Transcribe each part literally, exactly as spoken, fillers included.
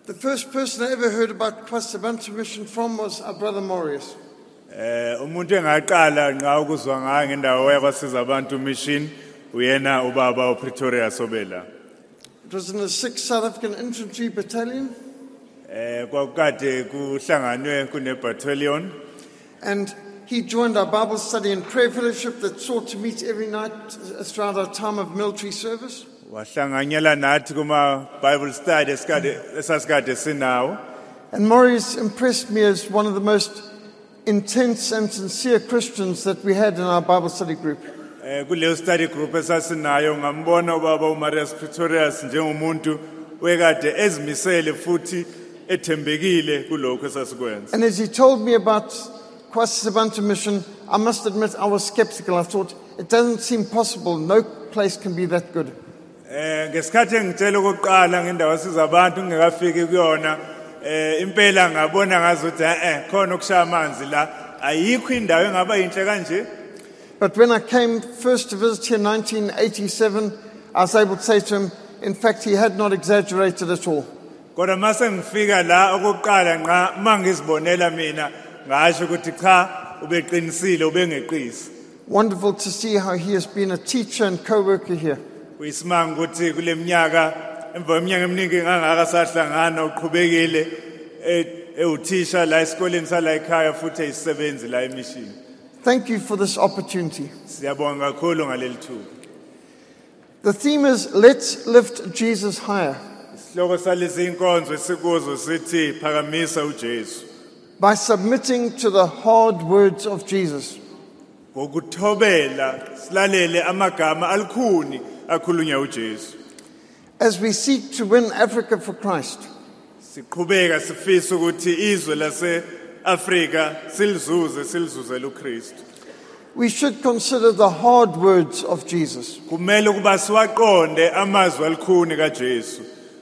The first person I ever heard about Kwasibantu mission from was our brother Marius. Eh umuntu engaqala nqa ukuzwa ngayo ngendawo yakwasiza abantu mission uyena ubaba uPretoria Sobela. It was in the sixth South African Infantry Battalion. Eh kwakade kuhlanganwe kune battalion. And he joined our Bible study and prayer fellowship that sought to meet every night throughout our time of military service. Wahlanganyela nathi kuma Bible study esikade esasikade sinawo. And Marius impressed me as one of the most intense and sincere Christians that we had in our Bible study group. Eh kuleyo study group esasinayo ngambona ubaba uMarius Pretorius njengomuntu wekade ezimisele futhi ethembekile kulokho esasikwenza. And as he told me about Kwasibantu mission, I must admit I was skeptical. I thought, it doesn't seem possible. No place can be that good. Eh ngesikhathi engitshela ukuqala ngendawo yasiza abantu ngingekafiki kuyona eh impela ngabona ngazuthi eh khona ukushaya amanzi la ayikho indawo engaba inhle kanje. But when I came first to visit here in nineteen eighty-seven, I was able to say to him, in fact, he had not exaggerated at all. Kodwa mase ngifika la ukuqala nqa mangizibonela mina ngasho ukuthi cha ubeqinisile ubengeqisi. Wonderful to see how he has been a teacher and co-worker here. Kuyisimanga ukuthi kule minyaka emva kweminyaka eminingi ngangaka sahlangana uqhubekile ewuthisha la esikoleni sala ekhaya futhi eyisebenzi la emission. Thank you for this opportunity. Siyabonga kakhulu ngaleli thuba. The theme is, let's lift Jesus higher. Isihloko salezi inkonzo esikuzo sithi phakamisa uJesu. By submitting to the hard words of Jesus. Ngokuthobela silalele amagama alikhuni akhulunywa uJesu. As we seek to win Africa for Christ. Siqhubeka sifisa ukuthi izwe lase Africa silizuze silizuzele uKristu. We should consider the hard words of Jesus. Kumele ukuba siwaqonde amazwi alikhuni kaJesu.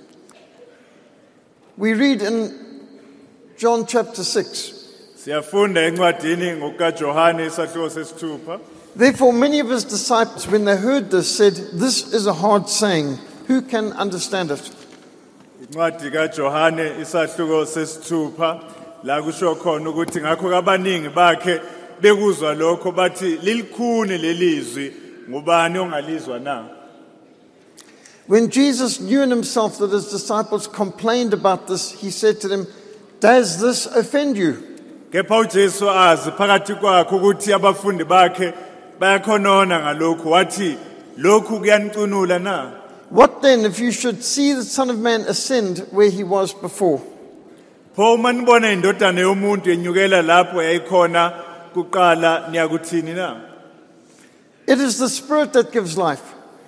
We read in John chapter six. Siyafunda encwadini ngokaJohane isahluko sesithupha. Therefore many of his disciples, when they heard this, said, "This is a hard saying. Who can understand it?" Incwadi kaJohane isahluko sesithupha la kusho khona ukuthi ngakho kabaningi bakhe bekuzwa lokho bathi lilikhuni lelizwi ngubani ongalizwa na. When Jesus knew in himself that his disciples complained about this, he said to them, "Does this offend you?" Kepha uJesu azi phakathi kwakhe ukuthi abafundi bakhe bayakhonona ngalokho wathi lokhu kuyanicunula na. What then if you should see the Son of Man ascend where he was before? Pho manibona indodana yomuntu enyukela lapho yayikhona kuqala niyakuthini na. It is the Spirit that gives life.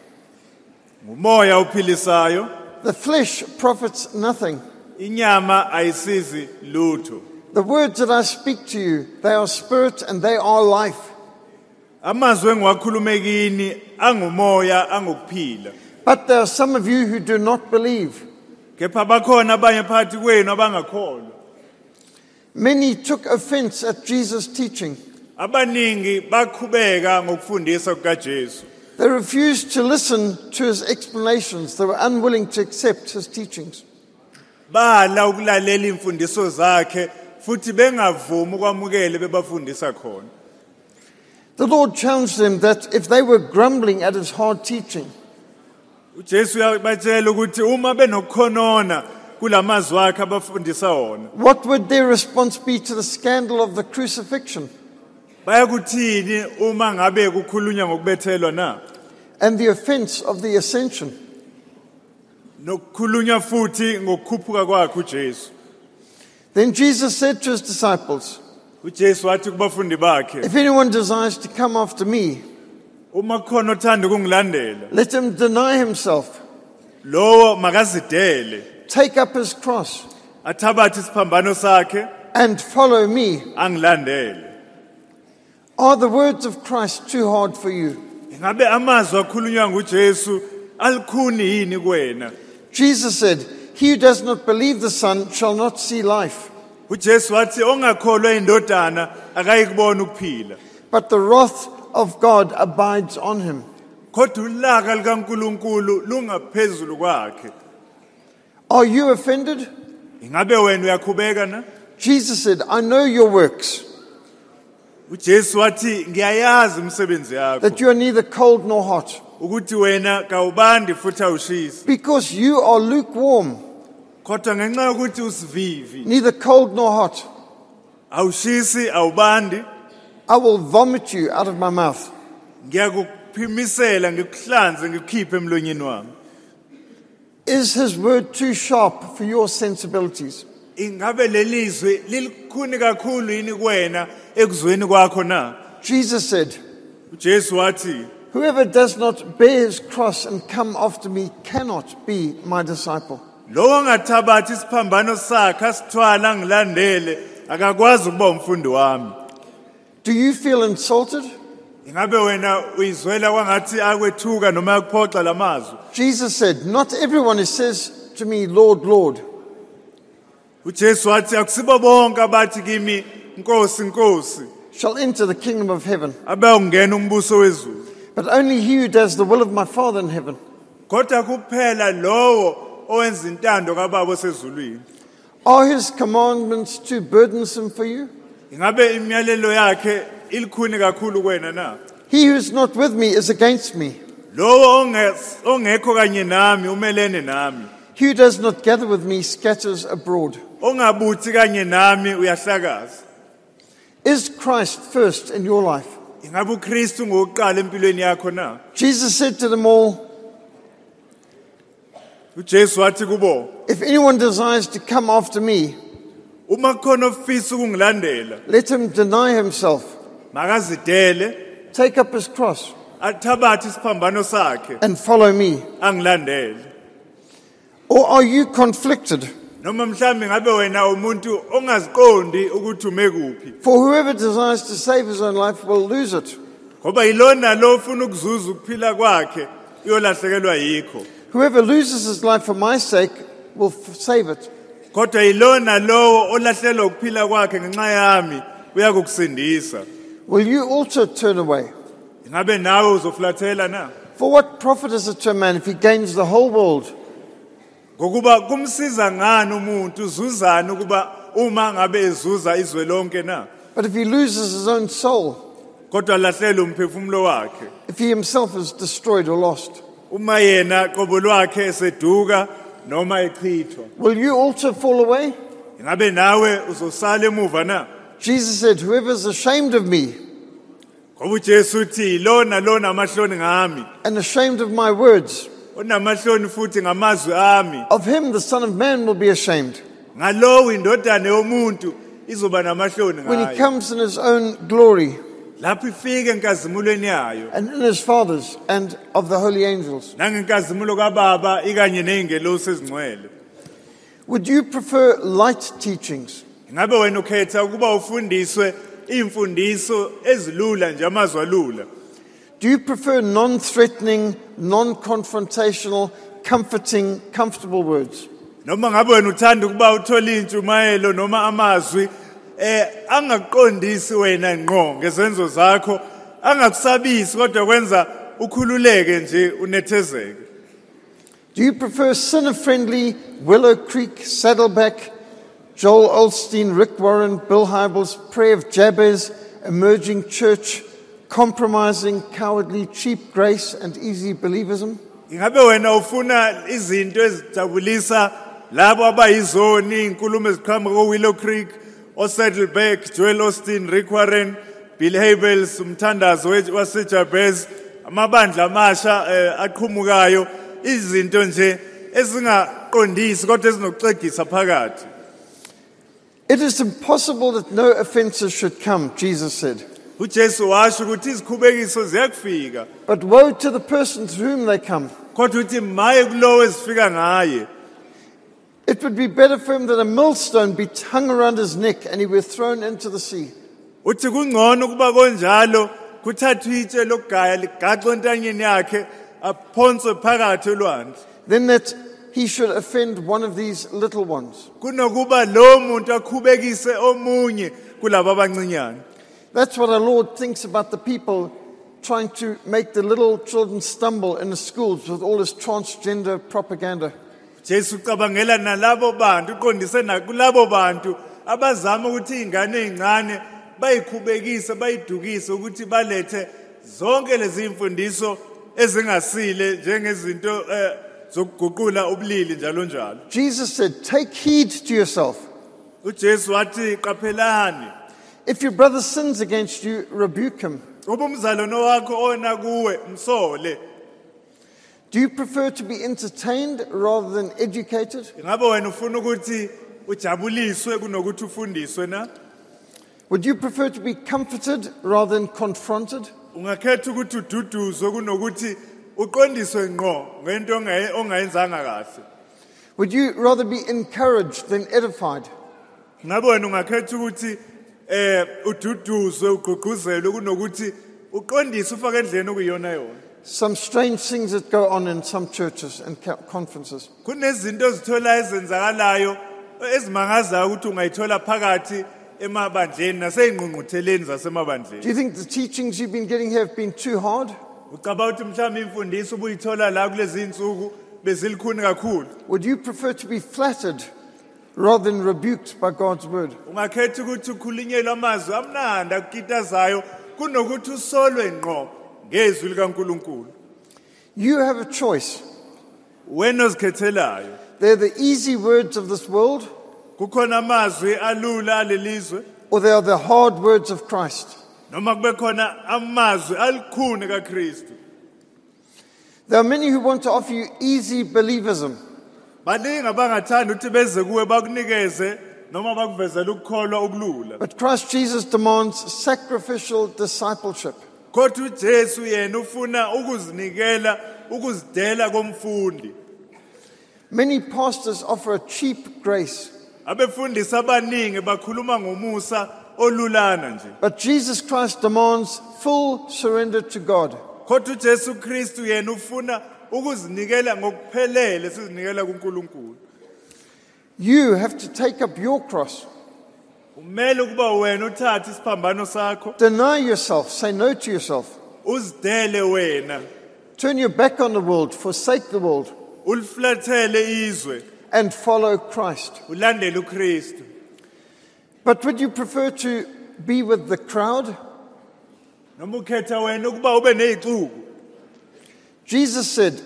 Umoya uphilisayo. The flesh profits nothing. Inyama ayisizi lutho. The words that I speak to you, they are spirit and they are life. Amazwi engiwakhulumekini angumoya angokuphila. But there are some of you who do not believe. Kepha bakhona abanye phakathi kwenu abangakholwa. Many took offense at Jesus' teaching. Abaningi bakhubeka ngokufundisa kukaJesu. They refused to listen to his explanations. They were unwilling to accept his teachings. Bala ukulalela imfundiso zakhe futhi bengavumi ukwamukela bebafundisa khona. The Lord challenged them that if they were grumbling at his hard teaching, uJesu uyabatshela ukuthi uma benokukhonona kulamazwi akhe abafundisa wona. What would their response be to the scandal of the crucifixion? Bayakuthini uma ngabe kukhulunywa ngokubethelwa na? And the offense of the ascension. Nokukhulunywa futhi ngokukhuphuka kwakhe uJesu. Then Jesus said to his disciples, uJesu wathi kubafundi bakhe, "If anyone desires to come after me, uma khona othanda ukungilandela, let him deny himself, lowo makazidele, take up his cross, athabathe isiphambano sakhe, and follow me." angilandele. Are the words of Christ too hard for you? Ngabe amazwi akhulunywa nguJesu alikhuni yini kuwena? Jesus said, "He who does not believe the Son shall not see life, uJesu wathi ongakholwa indodana akayikubona ukuphila. but the wrath of God abides on him." Kodwa ulaka likaNkulunkulu lungaphezulu kwakhe. Are you offended? Ingabe wena uyakhubeka na? Jesus said, I know your works, uJesu wathi ngiyayazi umsebenzi yakho that you are neither cold nor hot. ukuthi wena kawubandi futhi awushisi. Because you are lukewarm, Kodwa ngenxa yokuthi usivivi, neither cold nor hot, awushisi awubandi, I will vomit you out of my mouth. ngiyakuphimisela ngikuhlanze ngikukhiphe emlonyeni wami. Is his word too sharp for your sensibilities? Ingabe lelizwi lilikhuni kakhulu yini kuwena ekuzweni kwakho na? Jesus said, uJesu wathi whoever does not bear his cross and come after me cannot be my disciple. lo ngathabathi isiphambano sakhe asithwala ngilandele akakwazi ukuba umfundi wami. Do you feel insulted? Ingabe wena uyizwela kwangathi akwethuka noma yakuphoxa lamazwi? Jesus said, not everyone who says to me, Lord, Lord, uJesu wathi akusibo bonke abathi kimi Nkosi Nkosi shall enter the kingdom of heaven, abawungena umbuso wezulu, but only he who does the will of my Father in heaven. kodwa kuphela lowo owenza intando kaBaba osezulwini. Are his commandments too burdensome for you? Ingabe imiyalelo yakhe ilikhuni kakhulu kuwena na? He who is not with me is against me. Lowo onge- ongekho kanye nami umelene nami, He who does not gather with me scatters abroad. ongabuthi kanye nami uyahlakaza. Is Christ first in your life? Ingabe uKristu ngokuqala empilweni yakho na? Jesus said to them all, uJesu wathi kubo, if anyone desires to come after me, uma kukhona ofisa ukungilandela, let him deny himself, makazidele, take up his cross, athabathe isiphambano sakhe, and follow me. angilandele. Or are you conflicted? Noma mhlambi ngabe wena umuntu ongaziqondi ukuthi ume kuphi. For whoever desires to save his own life will lose it. Ngoba yilona lo ufuna ukuzuza ukuphila kwakhe uyolahlekelwa yikho. Whoever loses his life for my sake will f- save it. Kodwa yilona lo olahlelwa ukuphila kwakhe ngenxa yami uyakukusindisa. Will you also turn away? Ingabe nawe uzoflathela na? For what profit is it to a man if he gains the whole world Ngokuba kumsiza ngani umuntu uzuzana ukuba uma ngabe ezuza izwe lonke na? but if he loses his own soul, Kodwa lahlela umphefumulo wakhe. if he himself is destroyed or lost? Uma yena qobo lwakhe eseduka noma echithwa. Will you also fall away? Ingabe nawe uzosala emuva na? Jesus said, whoever is ashamed of me Ngoba uJesu uthi lona lona amahloni ngami, and ashamed of my words, onamahloni futhi ngamazwi ami, of him the Son of Man will be ashamed ngalowo indodana yomuntu izoba namahloni when he ngayo. comes in his own glory Lapho ifike enkazimulweni yayo, and in his Father's and of the holy angels. nangenkazimulo kaBaba ikanye nezingelosi ezingcwele. Would you prefer light teachings Ingabe wena ukhetha ukuba ufundiswe imfundiso ezilula nje amazwi alula? Do you prefer non-threatening, non-confrontational, comforting, comfortable words? Noma ngabe wena uthanda ukuba uthole intshumayelo noma amazwi eh angaqondisi wena ngqo ngezenzo zakho, angakusabisi kodwa kwenza ukhululeke nje unethezeke? Do you prefer sinner-friendly, Willow Creek, Saddleback, Joel Osteen, Rick Warren, Bill Hybels, Prayer of Jabez, Emerging Church, compromising, cowardly, cheap grace, and easy believism? Ingabe wena ufuna izinto ezijabulisa labo abayizoni, inkulumo eziqhamuka ko-Willow Creek, o-Saddleback, Joel Osteen, Rick Warren, Bill Hybels, umthandazo wasejabez, amabandla amasha eh, aqhumukayo, izinto nje ezingaqondisi kodwa ezinokuxegisa phakathi. It is impossible that no offenses should come, Jesus said. uJesu washo ukuthi izikhubekiso ziyakufika, But woe to the person to whom they come. kodwa uthi maye kulowo ezifika ngaye. It would be better for him that a millstone be hung around his neck and he were thrown into the sea, Uthi kungcono ukuba konjalo kuthathwe itshe lokugaya ligaxwe entanyeni yakhe aphonswe phakathi olwandle, than that he should offend one of these little ones. kunokuba lo muntu akhubekise omunye kulabo abancinyane. That's what our Lord thinks about the people trying to make the little children stumble in the schools with all this transgender propaganda. Jesu ucabangela nalabo bantu uqondise nakulabo bantu abazama ukuthi izingane ezincane bayikhubekise bayidukise ukuthi balethe zonke lezi imfundiso ezingasile njengezinto zokuguqula ubulili njalo njalo. Jesus said, take heed to yourself. uJesu wathi qaphelani. If your brother sins against you, rebuke him. Uma umzalwane wakho ona kuwe msole. Do you prefer to be entertained rather than educated? Ingabe wena ufuna ukuthi ujabuliswe kunokuthi ufundiswe na? Would you prefer to be comforted rather than confronted? Ungakhetha ukuthi ududuzwe kunokuthi uqondiswe ngqo ngento ongayenzanga kahle. Would you rather be encouraged than edified? Ngabe wena ungakhetha ukuthi eh ududuzwe ugqugquzelwe kunokuthi uqondise ufake endleni okuyona yona. Some strange things that go on in some churches and conferences. Kunezinto ezithola ezenzakalayo ezimangazayo ukuthi ungayithola phakathi emabandleni naseyingqungqutheleni zasemabandleni. Do you think the teachings you've been getting here have been too hard? Ucabanga ukuthi mhlawumbe imfundiso ubuyithola la kulezi insuku bezilikhuni kakhulu? Would you prefer to be flattered rather than rebuked by God's word? Ungakhetha ukuthi ukhulunyelwe amazwi amnandi akukitazayo kunokuthi usolwe ngqo ngezwi likaNkulunkulu. You have a choice. Wena ozikhethelayo. They're the easy words of this world, Kukhona amazwi alula alelizwe or they are the hard words of Christ. noma kube khona amazwi alikhuni kaKristu. There are many who want to offer you easy believism. Baningi abangathanda ukuthi beze kuwe bakunikeze noma bakuvezele ukukholwa okulula. But Christ Jesus demands sacrificial discipleship. Kodwa uJesu yena ufuna ukuzinikela ukuzidela komfundi. Many pastors offer a cheap grace. Abefundisi abaningi bakhuluma ngomusa olulana nje. But Jesus Christ demands full surrender to God. Kodwa uJesu Kristu yena ufuna ukuzinikela ngokuphelele sizinikela kuNkulunkulu. You have to take up your cross. Umele ukuba wena uthathe isiphambano sakho, Deny yourself. Say no to yourself. uzidele wena, Turn your back on the world. Forsake the world. uliflathele izwe, And follow Christ. ulandele uKristu. But would you prefer to be with the crowd? Noma ukhetha wena ukuba ube nezixuku. Jesus said,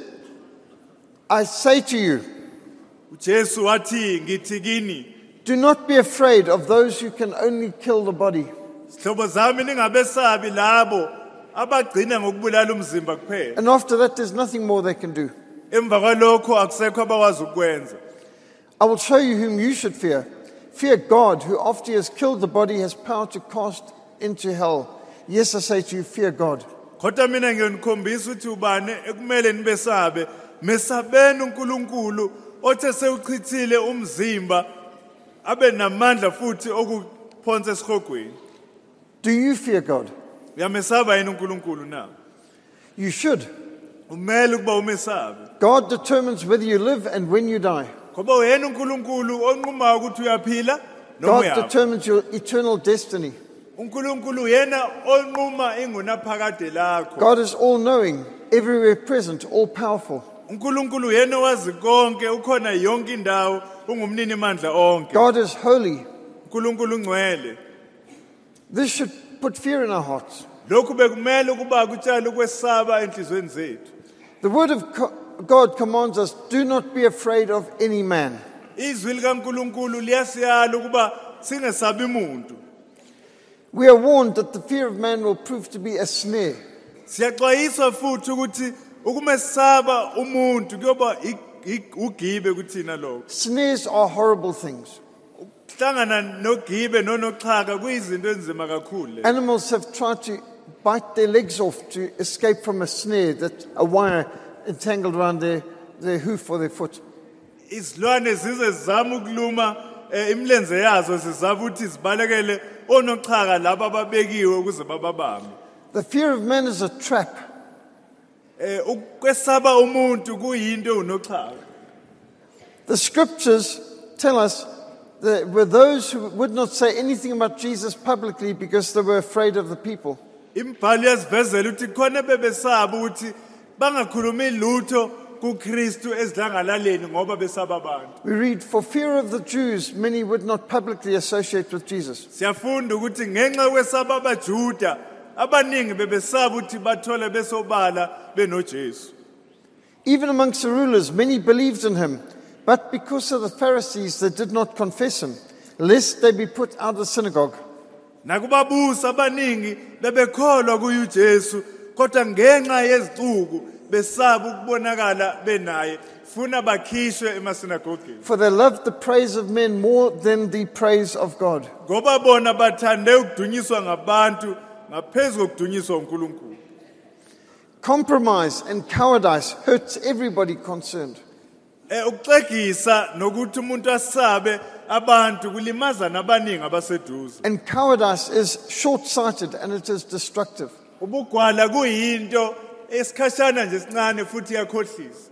I say to you, uJesu wathi ngithi kini, do not be afraid of those who can only kill the body, sihlobo zami ningabesabi labo abagcina ngokubulala umzimba kuphela. and after that there's nothing more they can do. Emva kwalokho akusekho abakwazi ukwenza. I will show you whom you should fear. Fear God, who after he has killed the body has power to cast into hell. Yes, I say to you, fear God. Kodwa mina ngiyonikhombisa ukuthi ubani ekumele nibesabe. Mesabeni uNkulunkulu othe sewuchithile umzimba abe namandla futhi okuphonsa esihogweni. Do you fear God? Uyamesaba yini uNkulunkulu na? You should. Umele ukuba umesabe. God determines whether you live and when you die. Ngoba uyena uNkulunkulu onqumayo ukuthi uyaphila noma God uyafa. determines your eternal destiny. uNkulunkulu yena onquma ingunaphakade lakho. God is all-knowing, everywhere present, all-powerful. uNkulunkulu yena wazi konke ukhona yonke indawo ungumnini mandla onke. God is holy. uNkulunkulu ungcwele. This should put fear in our hearts. Lokhu bekumele ukuba kutshale ukwesaba enhlizweni zethu. The word of co- God commands us, do not be afraid of any man. Izwi likaNkulunkulu liyasiyala ukuba singesabi umuntu. We are warned that the fear of man will prove to be a snare. Siyaxwayiswa futhi ukuthi ukumesaba umuntu kuyoba ugibe kuthina lokho. Snares are horrible things. Hlangana nogibe nonoxhaka kuyizinto enzima kakhulu. Animals have tried to bite their legs off to escape from a snare, that a wire entangled around their, their hoof or their foot. Izilwane zize zama ukuluma imlenze yazo zizaba ukuthi zibalekele onoxhaka laba ababekiwe ukuze bababambe. The fear of man is a trap. Eh ukwesaba umuntu kuyinto unoxhaka. The scriptures tell us there were those who would not say anything about Jesus publicly because they were afraid of the people. Imbhalo yasivezela ukuthi khona bebesaba ukuthi bangakhulumi lutho kuKristu ezidlangalaleni ngoba besaba abantu. We read, for fear of the Jews, many would not publicly associate with Jesus. Siyafunda ukuthi ngenxa kwesaba abaJuda abaningi bebesaba ukuthi bathole besobala benoJesu. Even amongst the rulers, many believed in him, but because of the Pharisees, they did not confess him, lest they be put out of the synagogue. Nakubabusi abaningi bebekholwa kuYesu kodwa ngenxa yezicuku besaba ukubonakala benaye funa bakhishwe emasinagogeni. For they loved the praise of men more than the praise of God. Ngoba bona bathande ukudunyiswa ngabantu ngaphezu kokudunyiswa uNkulunkulu. Compromise and cowardice hurts everybody concerned. Eh ukuxegisa nokuthi umuntu asabe abantu kulimaza nabaningi abaseduze. And cowardice is short-sighted and it is destructive. Ubugwala kuyinto esikhashana nje sincane futhi yakhohlisa.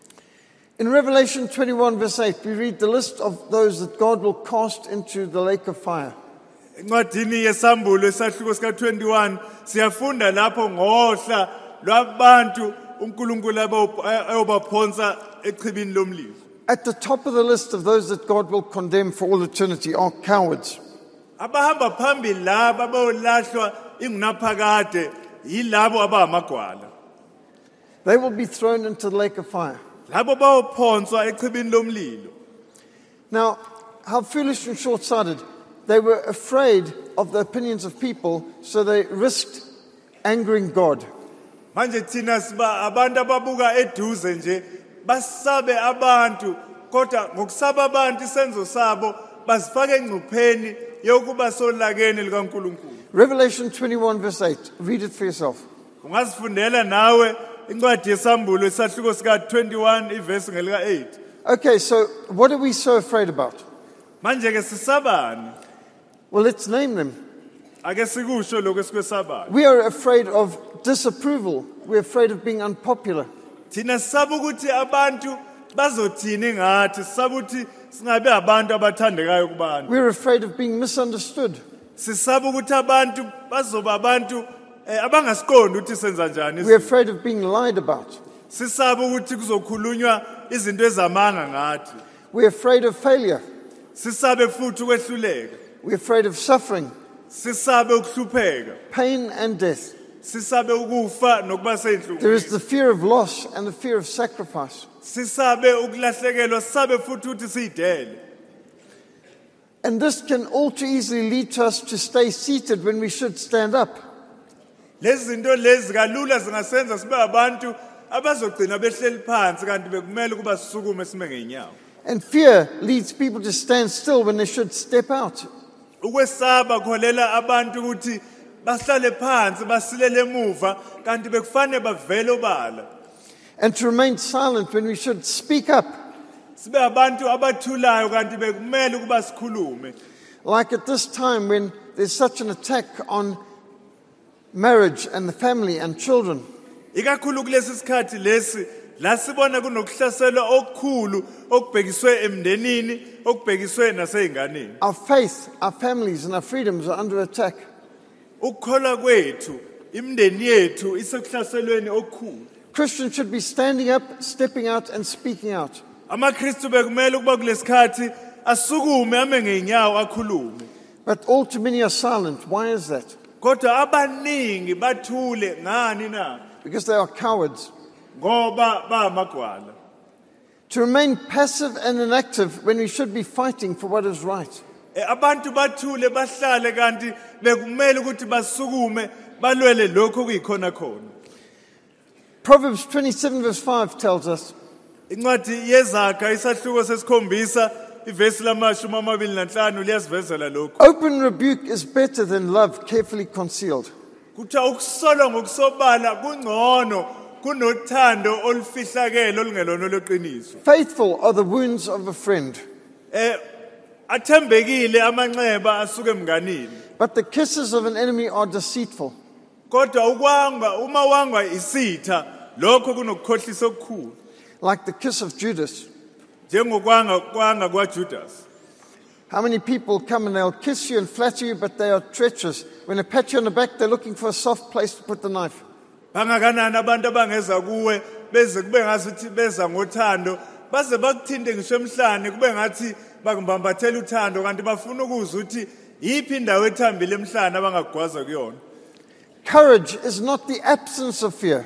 In Revelation twenty-one verse eight, we read the list of those that God will cast into the lake of fire. Encwadini yesambulo esahluko sika twenty-one siyafunda lapho ngohla lwabantu uNkulunkulu ayobaphonsa echibini lomlilo. At the top of the list of those that God will condemn for all eternity are cowards. Abahamba phambili laba abayolahlwa ingunaphakade yilabo abahamagwala. They will be thrown into the lake of fire. Labo bayophonswa echibini lomlilo. Now, how foolish and short-sighted. They were afraid of the opinions of people, so they risked angering God. Manje thina siba abantu ababuka eduze nje basabe abantu kodwa ngokusaba abantu isenzo sabo basifaka engcupheni yokuba solakeni likaNkulunkulu. Revelation twenty-one verse eight. Read it for yourself. Ungazifundela nawe incwadi yesambulo esahluko sika twenty-one iverse ngelika eight. Okay, so what are we so afraid about? Manje ke sisabani? Well, let's name them. Ake sikusho lokho esikwesabayo. We are afraid of disapproval. We're afraid of being unpopular. Thina sisaba ukuthi abantu bazothini ngathi, sisaba ukuthi singabe abantu abathandekayo kubantu. We're afraid of being misunderstood. Sisaba ukuthi abantu bazoba abantu abangasiqondi ukuthi senza njani. We're afraid of being lied about. Sisaba ukuthi kuzokhulunywa izinto ezamanga ngathi. We're afraid of failure. Sisabe futhi ukwehluleka. We're afraid of suffering, Sisabe ukuhlupheka. pain and death. Sisabe ukufa nokuba seyinhlungu. There is the fear of loss and the fear of sacrifice. Sisabe ukulahlekelwa, sisabe futhi ukuthi siyidele. And this can all too easily lead to us to stay seated when we should stand up. Lezi zinto lezi kalula zingasenza sibe abantu abazogcina behleli phansi kanti bekumele kuba sisukume sime ngeenyawo. And fear leads people to stand still when they should step out. Ukwesaba kholela abantu ukuthi bahlale phansi basilele emuva kanti bekufanele bavele obala. And to remain silent when we should speak up. Sibe abantu abathulayo kanti bekumele ukuba sikhulume. Like at this time when there's such an attack on marriage and the family and children. Ikakhulu kulesi sikhathi lesi la sibona kunokuhlaselwa okukhulu okubhekiswe emndenini okubhekiswe naseyinganeni. Our faith, our families and our freedoms are under attack. Ukukholwa kwethu, imndeni yethu isekuhlaselweni okukhulu. Christians should be standing up, stepping out and speaking out. AmaKristu bekumele ukuba kulesikhathi asukume ame ngeenyawo akhulume. But all too many are silent. Why is that? Kodwa abaningi bathule ngani na? Because they are cowards. Ngoba baamagwala. To remain passive and inactive when we should be fighting for what is right. Abantu bathule bahlale kanti bekumele ukuthi basukume balwele lokho kuyikhona khona. Proverbs twenty-seven verse five tells us, Incwadi yeZakha isahluko sesikhombisa ivesi lamashumi amabili nanhlanu liyasivezela lokho. open rebuke is better than love carefully concealed. Kuthiwa ukusolwa ngokusobala kungcono kunothando olufihlakele olungelona leqiniso. Faithful are the wounds of a friend, Eh athembekile amanxeba asuke emnganini. but the kisses of an enemy are deceitful. Kodwa ukwanga uma wangwa isitha lokho kunokukhohlisa okukhulu. Like the kiss of Judas. Njengokwanga kwanga kwaJudas. How many people come and they'll kiss you and flatter you, but they are treacherous. When they pat you on the back, they're looking for a soft place to put the knife. Bangakanani abantu abangeza kuwe beze kube ngasuthi beza ngothando baze bakuthinte ngisho emhlane kube ngathi bakumbambathela uthando kanti bafuna ukuzwa ukuthi yiphi indawo ethambile emhlane abangagwaza kuyona. Courage is not the absence of fear.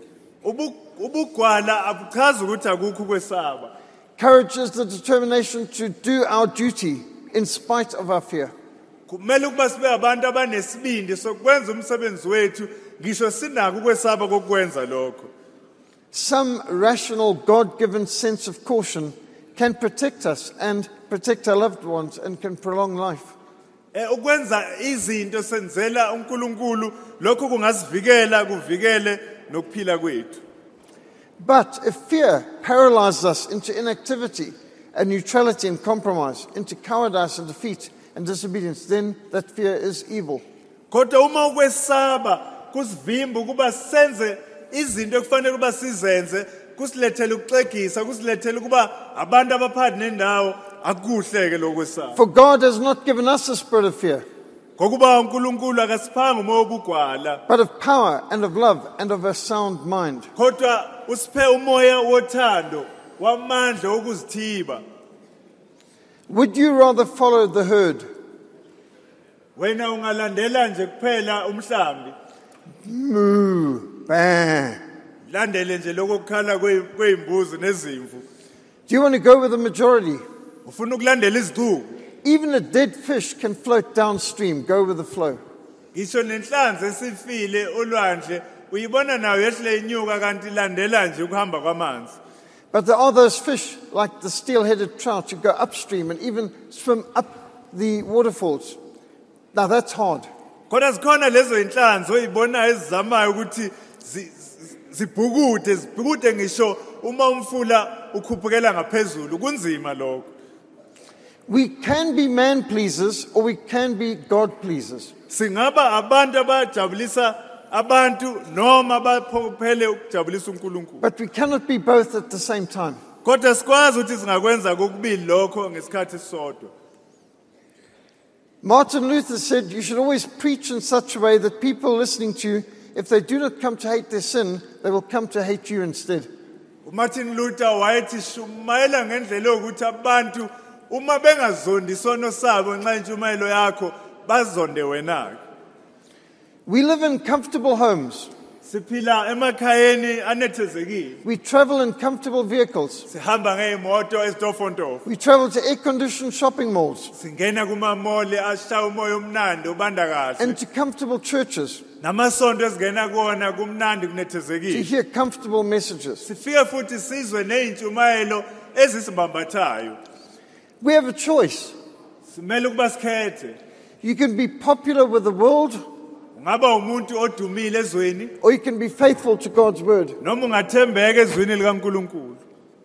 Ubugwala abuchazi ukuthi akukho kwesaba. Courage is the determination to do our duty in spite of our fear. Kumele ukuba sibe abantu abanesibindi sokwenza umsebenzi wethu ngisho sinako ukwesaba kokwenza lokho. Some rational, God-given sense of caution can protect us and protect our loved ones and can prolong life. Eh ukwenza izinto senzela uNkulunkulu lokho kungasivikela kuvikele nokuphila kwethu. But if fear paralyzes us into inactivity and neutrality and compromise, into cowardice and defeat and disobedience, then that fear is evil. Kodwa uma ukwesaba kusivimba ukuba senze izinto ekufanele kuba sizenze kusilethele ukuxegisa kusilethele kuba abantu abaphathi nendawo akuhleke lokwesaba. For God has not given us a spirit of fear, ngokuba uNkulunkulu akasiphanga umoya wobugwala but of power and of love and of a sound mind. kodwa usiphe umoya wothando wamandla okuzithiba. Would you rather follow the herd? Wena ungalandela nje kuphela umhlambi Moo, bang. landele nje lokukhala kweimbuzi nezimvu. Do you want to go with the majority? Ufuna ukulandela izicuku. Even a dead fish can float downstream. Go with the flow. Ngisho nenhlanzi esifile olwandle uyibona nayo yehle inyuka kanti landela nje ukuhamba kwamanzi. But there are those fish, like the steel-headed trout, who go upstream and even swim up the waterfalls. Now that's hard. Kodwa zikhona lezo inhlanzi oyibona ezizamayo ukuthi zibhukude zibhukude ngisho uma umfula ukhuphukela ngaphezulu kunzima lokho. We can be man pleasers or we can be God pleasers. Singaba abantu abajabulisa abantu noma baphophele ukujabulisa uNkulunkulu. But we cannot be both at the same time. Kodwa sikwazi ukuthi singakwenza kokubili lokho ngesikhathi sisodwa. Martin Luther said you should always preach in such a way that people listening to you, if they do not come to hate their sin, they will come to hate you instead. uMartin Luther wayethi shumayela ngendlela yokuthi abantu uma bengazondi isono sabo nxa intshumayelo yakho bazonde wena. We live in comfortable homes. Siphila emakhayeni anethezekile. We travel in comfortable vehicles. Sihamba ngeimoto ezitofontofo. We travel to air-conditioned shopping malls Singena kuma mall ashaya umoya omnandi ubanda kahle. and to comfortable churches Namasonto esingena kuona kumnandi to kunethezekile. hear comfortable messages. Sifike futhi sizwe nezintshumayelo ezisibambathayo. We have a choice. Simele ukuba sikhethe. You can be popular with the world, Ungaba umuntu odumile ezweni or you can be faithful to God's word. noma ungathembeka ezweni likaNkulunkulu.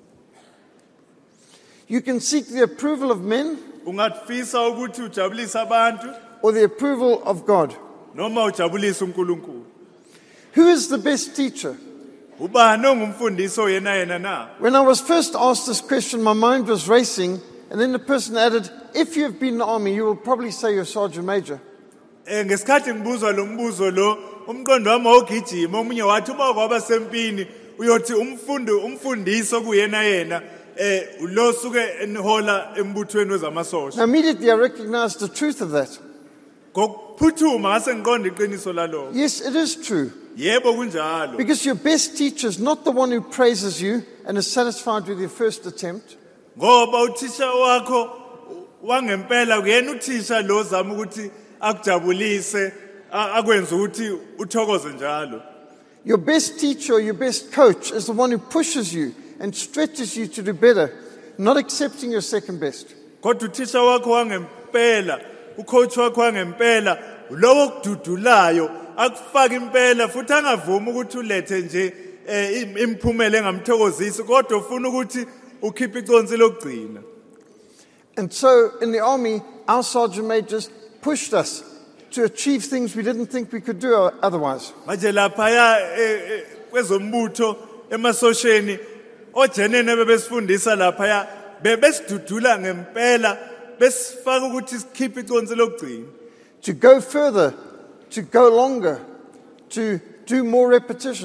You can seek the approval of men Ungafisa ukuthi ujabulise abantu or the approval of God. noma ujabulise uNkulunkulu. Who is the best teacher? Ubani ongumfundisi oyena yena na? When I was first asked this question, my mind was racing, and then the person added, if you have been in the army, you will probably say you're Sergeant Major. Eh ngesikhathi ngibuzwa lo mbuzo lo umqondo wami wawugijima omunye wathi uma kwaba sempini uyothi umfundi umfundisi okuyena yena eh lo suke enhola embuthweni wezamasosha. Now, immediately I recognized the truth of that. Ngokuphuthuma ngase ngiqonda iqiniso lalokho. Yes, it is true. Yebo kunjalo. Because your best teacher is not the one who praises you and is satisfied with your first attempt. Ngoba uthisha wakho wangempela kuyena uthisha lo zama ukuthi akujabulise akwenza ukuthi uthokoze njalo. Your best teacher or your best coach is the one who pushes you and stretches you to do better, not accepting your second best. Kodwa uthisha wakho wangempela, ucoach wakho wangempela, lowo kududulayo akufaka impela futhi angavumi ukuthi ulethe nje imphumela engamthokozisi kodwa ufuna ukuthi ukhiphe iconsi lokugcina. And so in the army, our sergeant majors pushed us to achieve things we didn't think we could do otherwise. Manje lapha ya kwezombutho emasosheni ojenene bebesifundisa lapha ya bebesidudula ngempela besifaka ukuthi sikhiphe iconsi lokugcina. To go further, to go longer, to do more repetitions.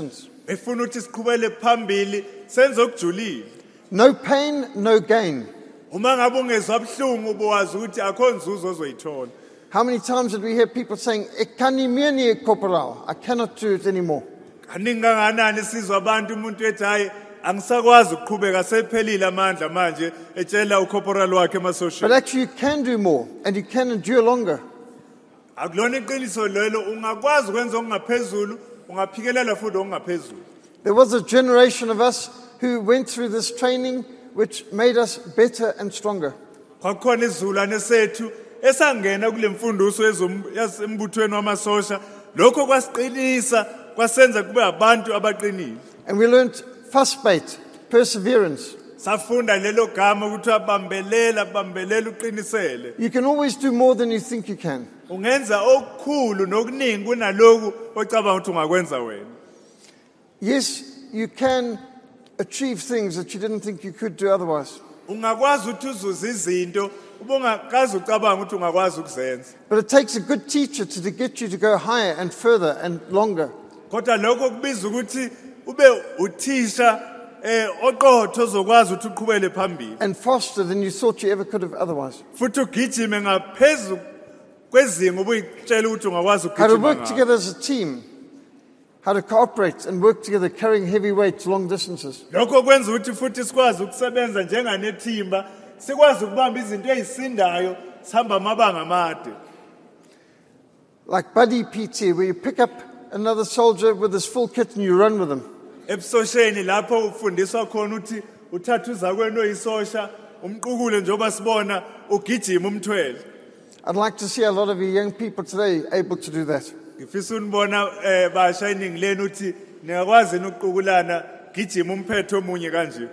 befuna ukuthi siqhubele phambili senze okujulile. No pain, no gain. Uma ngabe ungezwa buhlungu ubuwazi ukuthi akho nzuzo ozoyithola. How many times did we hear people saying, "Ek kan nie meer nie, corporal. I cannot do it anymore." Kaningi kangakanani sizwa abantu umuntu ethi hayi angisakwazi ukuqhubeka sephelile amandla manje etshela ucorporal wakhe But emasosheni. actually you can do more and you can endure longer. Akulona iqiniso lelo ungakwazi ukwenza okungaphezulu ungaphikelela futhi okungaphezulu. There was a generation of us who went through this training which made us better and stronger. Kwakukhona izulwane sethu esangena kule mfundiso yasembuthweni wamasosha lokho kwasiqinisa kwasenza kube abantu abaqinile. And we learned fussbait, perseverance. Safunda lelo gama ukuthi abambelela bambelela uqinisele. You can always do more than you think you can. Ungenza okukhulu nokuningi kunaloku ocabanga ukuthi ungakwenza wena. Yes, you can achieve things that you didn't think you could do otherwise. Ungakwazi ukuthi uzuze izinto ubungakazi ucabanga ukuthi ungakwazi ukuzenza. But it takes a good teacher to, to get you to go higher and further and longer. Kodwa lokho kubiza ukuthi ube uthisha eh oqotho ozokwazi ukuthi uqhubele phambili. And faster than you thought you ever could have otherwise. Futhi ugijime ngaphezulu kwezinga ubuyitshela ukuthi ungakwazi How to ukugijima. work together as a team. How to cooperate and work together carrying heavy weights long distances. Lokho kwenza ukuthi futhi sikwazi ukusebenza njenganethimba, sikwazi ukubamba izinto ezisindayo, sihamba amabanga amade. Like buddy P T, where you pick up another soldier with his full kit and you run with him. Ebusosheni lapho ufundiswa khona ukuthi uthatha uzakwenu oyisosha, umqukule njengoba sibona ugijima umthwele. I'd like to see a lot of you young people today able to do that. Ngifisa unibona eh basha iningi lenu uthi niyakwazi ukuqukulana gijima umphetho omunye kanje.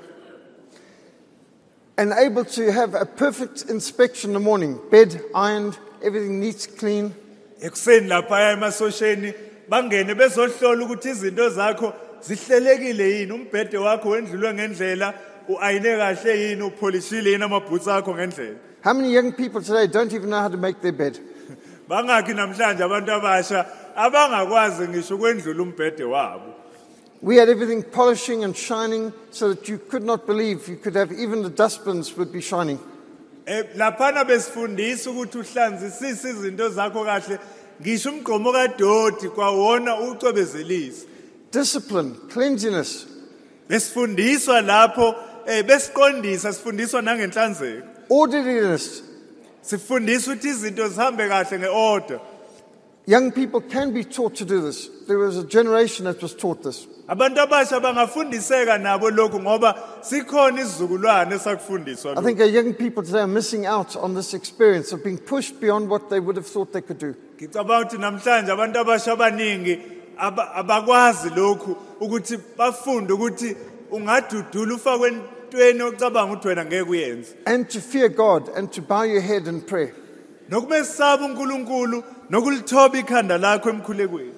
And able to have a perfect inspection in the morning. Bed ironed, everything neat, clean. Ekuseni lapha emasosheni bangene bezohlola ukuthi izinto zakho zihlelekile yini, umbhede wakho wendlulwe ngendlela, uayine kahle yini, upolishile yini amabhutsi akho ngendlela. How many young people today don't even know how to make their bed? Bangakhi namhlanje abantu abasha abangakwazi ngisho kwendlula umbhede wabo. We had everything polishing and shining so that you could not believe you could have even the dustbins would be shining. Eh laphana besifundisa ukuthi uhlanzisise izinto zakho kahle, ngisho umgqomo kadoti kwawona ucwebezelisa. Discipline, cleanliness, Besifundiswa lapho eh besiqondisa sifundiswa nangenhlanzeko. orderliness. Sifundiswa ukuthi izinto zihambe kahle ngeorder. Young people can be taught to do this. There was a generation that was taught this. Abantu abasha bangafundiseka nabo lokho ngoba sikhona isizukulwane esakufundiswa I lokho. think our young people today are missing out on this experience of being pushed beyond what they would have thought they could do. Ngicabanga ukuthi namhlanje abantu abasha abaningi aba- abakwazi lokhu ukuthi bafunde ukuthi ungadudula ufakwe entweni ocabanga ukuthi wena ngeke uyenze. And to fear God and to bow your head in prayer. Nokumesaba uNkulunkulu nokulithoba ikhanda lakho emkhulekweni.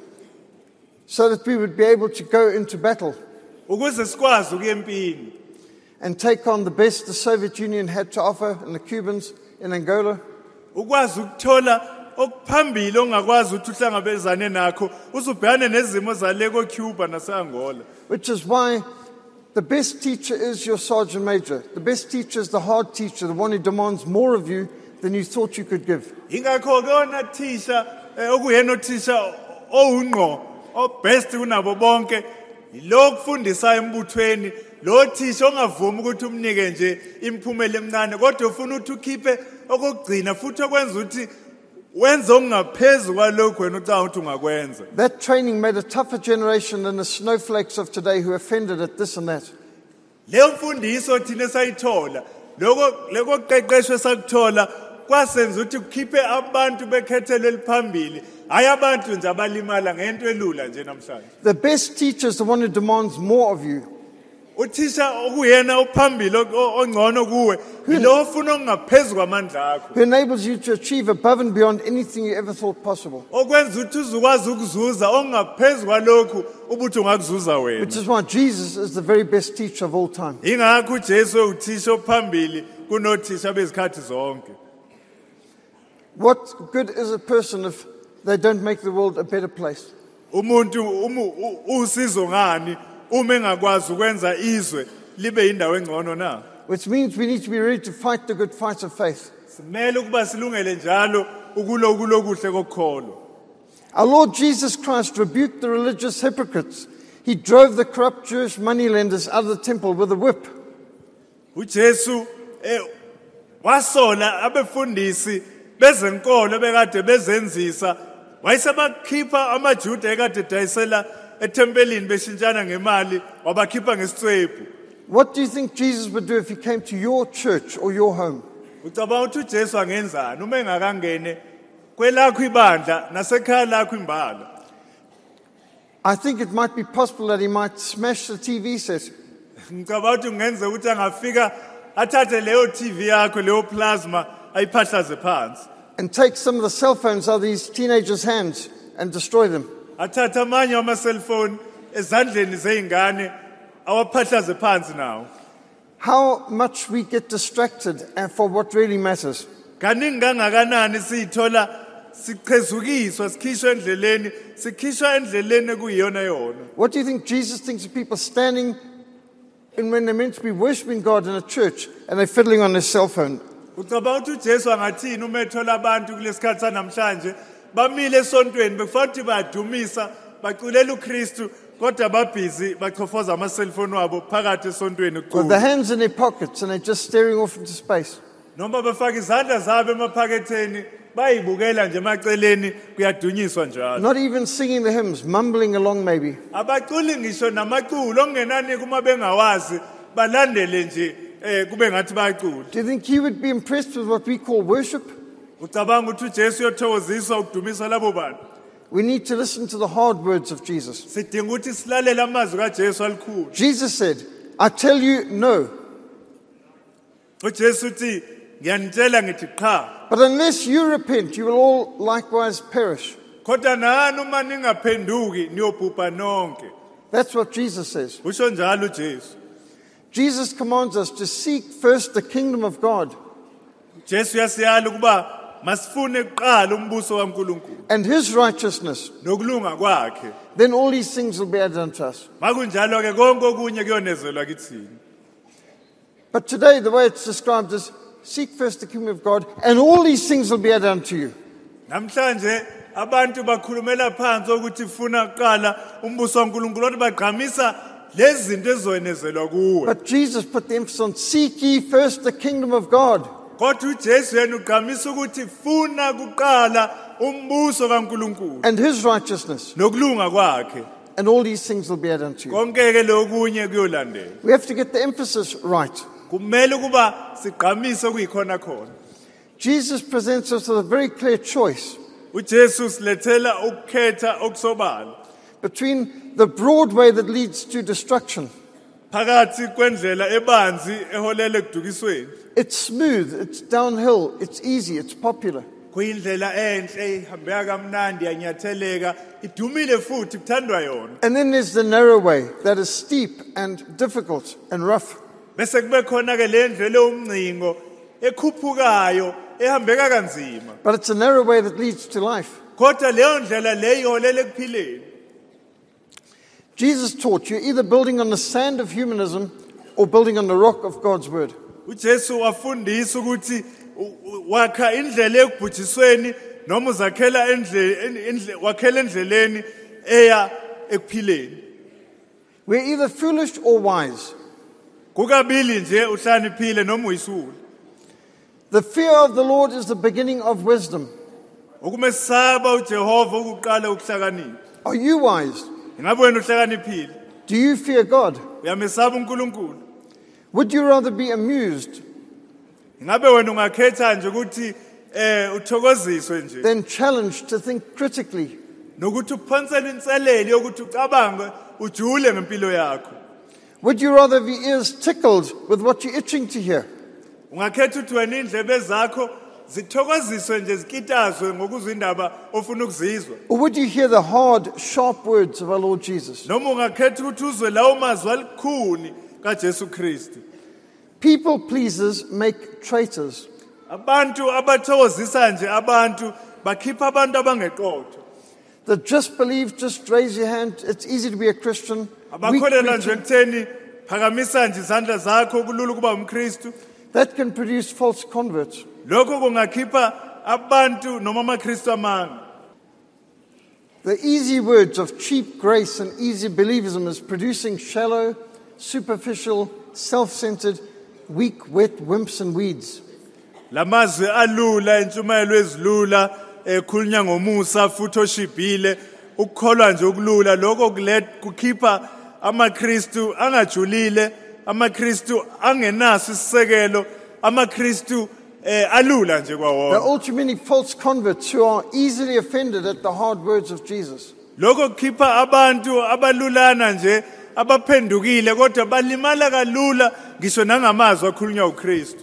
So that we would be able to go into battle Ukuze sikwazi ukuya empini. and take on the best the Soviet Union had to offer and the Cubans in Angola. Ukwazi ukuthola okuphambili ongakwazi ukuthi uhlangabezane nakho uzubhekane nezimo zaleko Cuba naseAngola. Which is why the best teacher is your sergeant major. The best teacher is the hard teacher, the one who demands more of you than you thought you could give. Ingakho kona thisha eh, okuyena othisha owungqo obest kunabo bonke lo kufundisa embuthweni lo thisha ongavumi ukuthi umnike nje imphumela emncane kodwa ufuna ukuthi ukhiphe okugcina futhi okwenza ukuthi wenze ongaphezulu kwalokho wena ucanga ukuthi ungakwenza. That training made a tougher generation than the snowflakes of today who offended at this and that. Leyo mfundiso thina sayithola lokho leko qeqesho sakuthola kwasenza ukuthi ukhiphe abantu bekhethelo eliphambili hayi abantu nje abalimala ngento elula nje namhlanje. The best teacher is the one who demands more of you. Uthisha okuyena uphambili ongcono kuwe lo ofuna okungaphezulu kwamandla akho Who enables you to achieve above and beyond anything you ever thought possible. okwenza ukuthi uzukwazi ukuzuza ongaphezulu kwalokhu ubuthi ungakuzuza Which wena. is why Jesus is the very best teacher of all time. Ingakho uJesu uthisha ophambili kunothisha bezikhathi zonke. What good is a person if they don't make the world a better place? umuntu umu- u- usizo ngani uma engakwazi ukwenza izwe libe indawo engcono na? Which means we need to be ready to fight the good fight of faith. Simele ukuba silungele njalo ukulo ukulo kuhle kokukholwa. Our Lord Jesus Christ rebuked the religious hypocrites. He drove the corrupt Jewish moneylenders out of the temple with a whip. uJesu eh wasola abefundisi bezenkolo bekade bezenzisa wayesebakhipha amaJuda ekade dayisela ethempelini beshintshana ngemali wabakhipha ngesicwebu. What do you think Jesus would do if he came to your church or your home? Ucabanga ukuthi uJesu angenzani uma engakangene kwelakho ibandla nasekhaya lakho imbala? I think it might be possible that he might smash the T V set. Ngicabanga ukuthi kungenza ukuthi angafika athathe leyo T V yakho leyo plasma ayiphahlaze phansi. And take some of the cell phones out of these teenagers' hands and destroy them. Athathe amanye ama cellphone ezandleni zeingane awaphahlaze phansi nawo. How much we get distracted and for what really matters. Kaningi kangakanani sithola sichezukiswa sikhishwa endleleni sikhishwa endleleni ekuyiyona yona. What do you think Jesus thinks of people standing in when they're meant to be worshiping God in a church and they're fiddling on their cell phone? Ucabanga ukuthi uJesu angathini uma ethola abantu kulesikhathi sanamhlanje bamile esontweni bekufanele ukuthi bayadumisa baculela uKristu kodwa babhizi bachofoza ama cellphone wabo phakathi esontweni With kuqhubha. their hands in their pockets and they're just staring off into space. Noma bafaka izandla zabo emaphaketheni bayibukela nje emaceleni kuyadunyiswa njalo. Not even singing the hymns, mumbling along maybe. Abaculi ngisho namaculo ongenani kuma bengawazi balandele nje eh kube ngathi bayacula. Do you think he would be impressed with what we call worship? Ucabanga ukuthi uJesu uyothokoziswa ukudumisa labo bantu? We need to listen to the hard words of Jesus. Sidinga ukuthi silalele amazwi kaJesu alikhulu. Jesus said, I tell you no, uJesu uthi ngiyanitshela ngithi cha. but unless you repent, you will all likewise perish. Kodwa nani uma ningaphenduki niyobhubha nonke. That's what Jesus says. Usho njalo uJesu. Jesus commands us to seek first the kingdom of God Jesu uyasiyala ukuba masifune kuqala umbuso kaNkulunkulu and his righteousness. nokulunga kwakhe. Then all these things will be added unto us. Makunjalo ke konke okunye kuyonezelwa kithini. But today, the way it's described is seek first the kingdom of God and all these things will be added unto you. Namhlanje abantu bakhulumela phansi ukuthi funa kuqala umbuso kaNkulunkulu kodwa bagqamisa lezi zinto ezonezelwa kuwe. But Jesus put the emphasis on seek ye first the kingdom of God. Kodwa uJesu yena ugqamisa ukuthi funa kuqala umbuso kaNkulunkulu And his righteousness, nokulunga kwakhe. and all these things will be added unto you. Konke ke lokunye kuyolandela. We have to get the emphasis right. Kumele kuba sigqamise kuyikhona khona. Jesus presents us with a very clear choice uJesu silethela ukukhetha okusobala between the broad way that leads to destruction. phakathi kwendlela ebanzi eholela ekudukisweni. It's smooth, it's downhill, it's easy, it's popular. Kuyindlela enhle ihambeka kamnandi yanyatheleka idumile futhi kuthandwa yona. And then there's the narrow way that is steep and difficult and rough. Bese kube khona ke le ndlela umncingo ekhuphukayo ehambeka kanzima. But it's a narrow way that leads to life. Kodwa leyo ndlela leyo iholela ekuphileni. Jesus taught you're either building on the sand of humanism or building on the rock of God's word. uJesu wafundisa ukuthi wakha indlela ekubhujisweni noma uzakhela endle wakhela endleleni eya ekuphileni. We're either foolish or wise. Kukabili nje uhlaniphile noma uyisulu. The fear of the Lord is the beginning of wisdom. Ukumesaba uJehova ukuqala ukuhlakanipha. Are you wise? Ingabe wena uhlakaniphile? Do you fear God? Uyamesaba uNkulunkulu? Would you rather be amused Ingabe wena ungakhetha nje ukuthi eh uthokoziswe nje than challenged to think critically? nokuthi uphonsele inselele yokuthi ucabange ujule ngempilo yakho? Would you rather have your ears tickled with what you're itching to hear? Ungakhetha ukuthi wena indlebe zakho zithokoziswe nje zikitazwe ngokuzindaba ofuna ukuzizwa? Or would you hear the hard, sharp words of our Lord Jesus? Noma ungakhetha ukuthi uzwe lawo mazwi alikhuni kaJesu Kristu? People pleasers make traitors. Abantu abathokozisa nje abantu bakhipha abantu abangeqotho. The just believe, just raise your hand. It's easy to be a Christian. Weak abakholelwa nje preaching. ekutheni phakamisa nje izandla zakho kulula ukuba umKristu. That can produce false converts. Lokho kungakhipha abantu noma amaKristu amanga. The easy words of cheap grace and easy believism is producing shallow, superficial, self-centered, weak, wet wimps and weeds. Lamazwi alula intshumayelo ezilula ekhulunya ngomusa futhi oshibhile ukukholwa nje okulula lokho kulet kukhipha amaKristu angajulile amaKristu angenaso isisekelo amaKristu eh alula nje There are kwawona. all too many false converts who are easily offended at the hard words of Jesus. Lokho kukhipha abantu abalulana nje abaphendukile kodwa balimala kalula ngisho nangamazwi akhulunywa uKristu.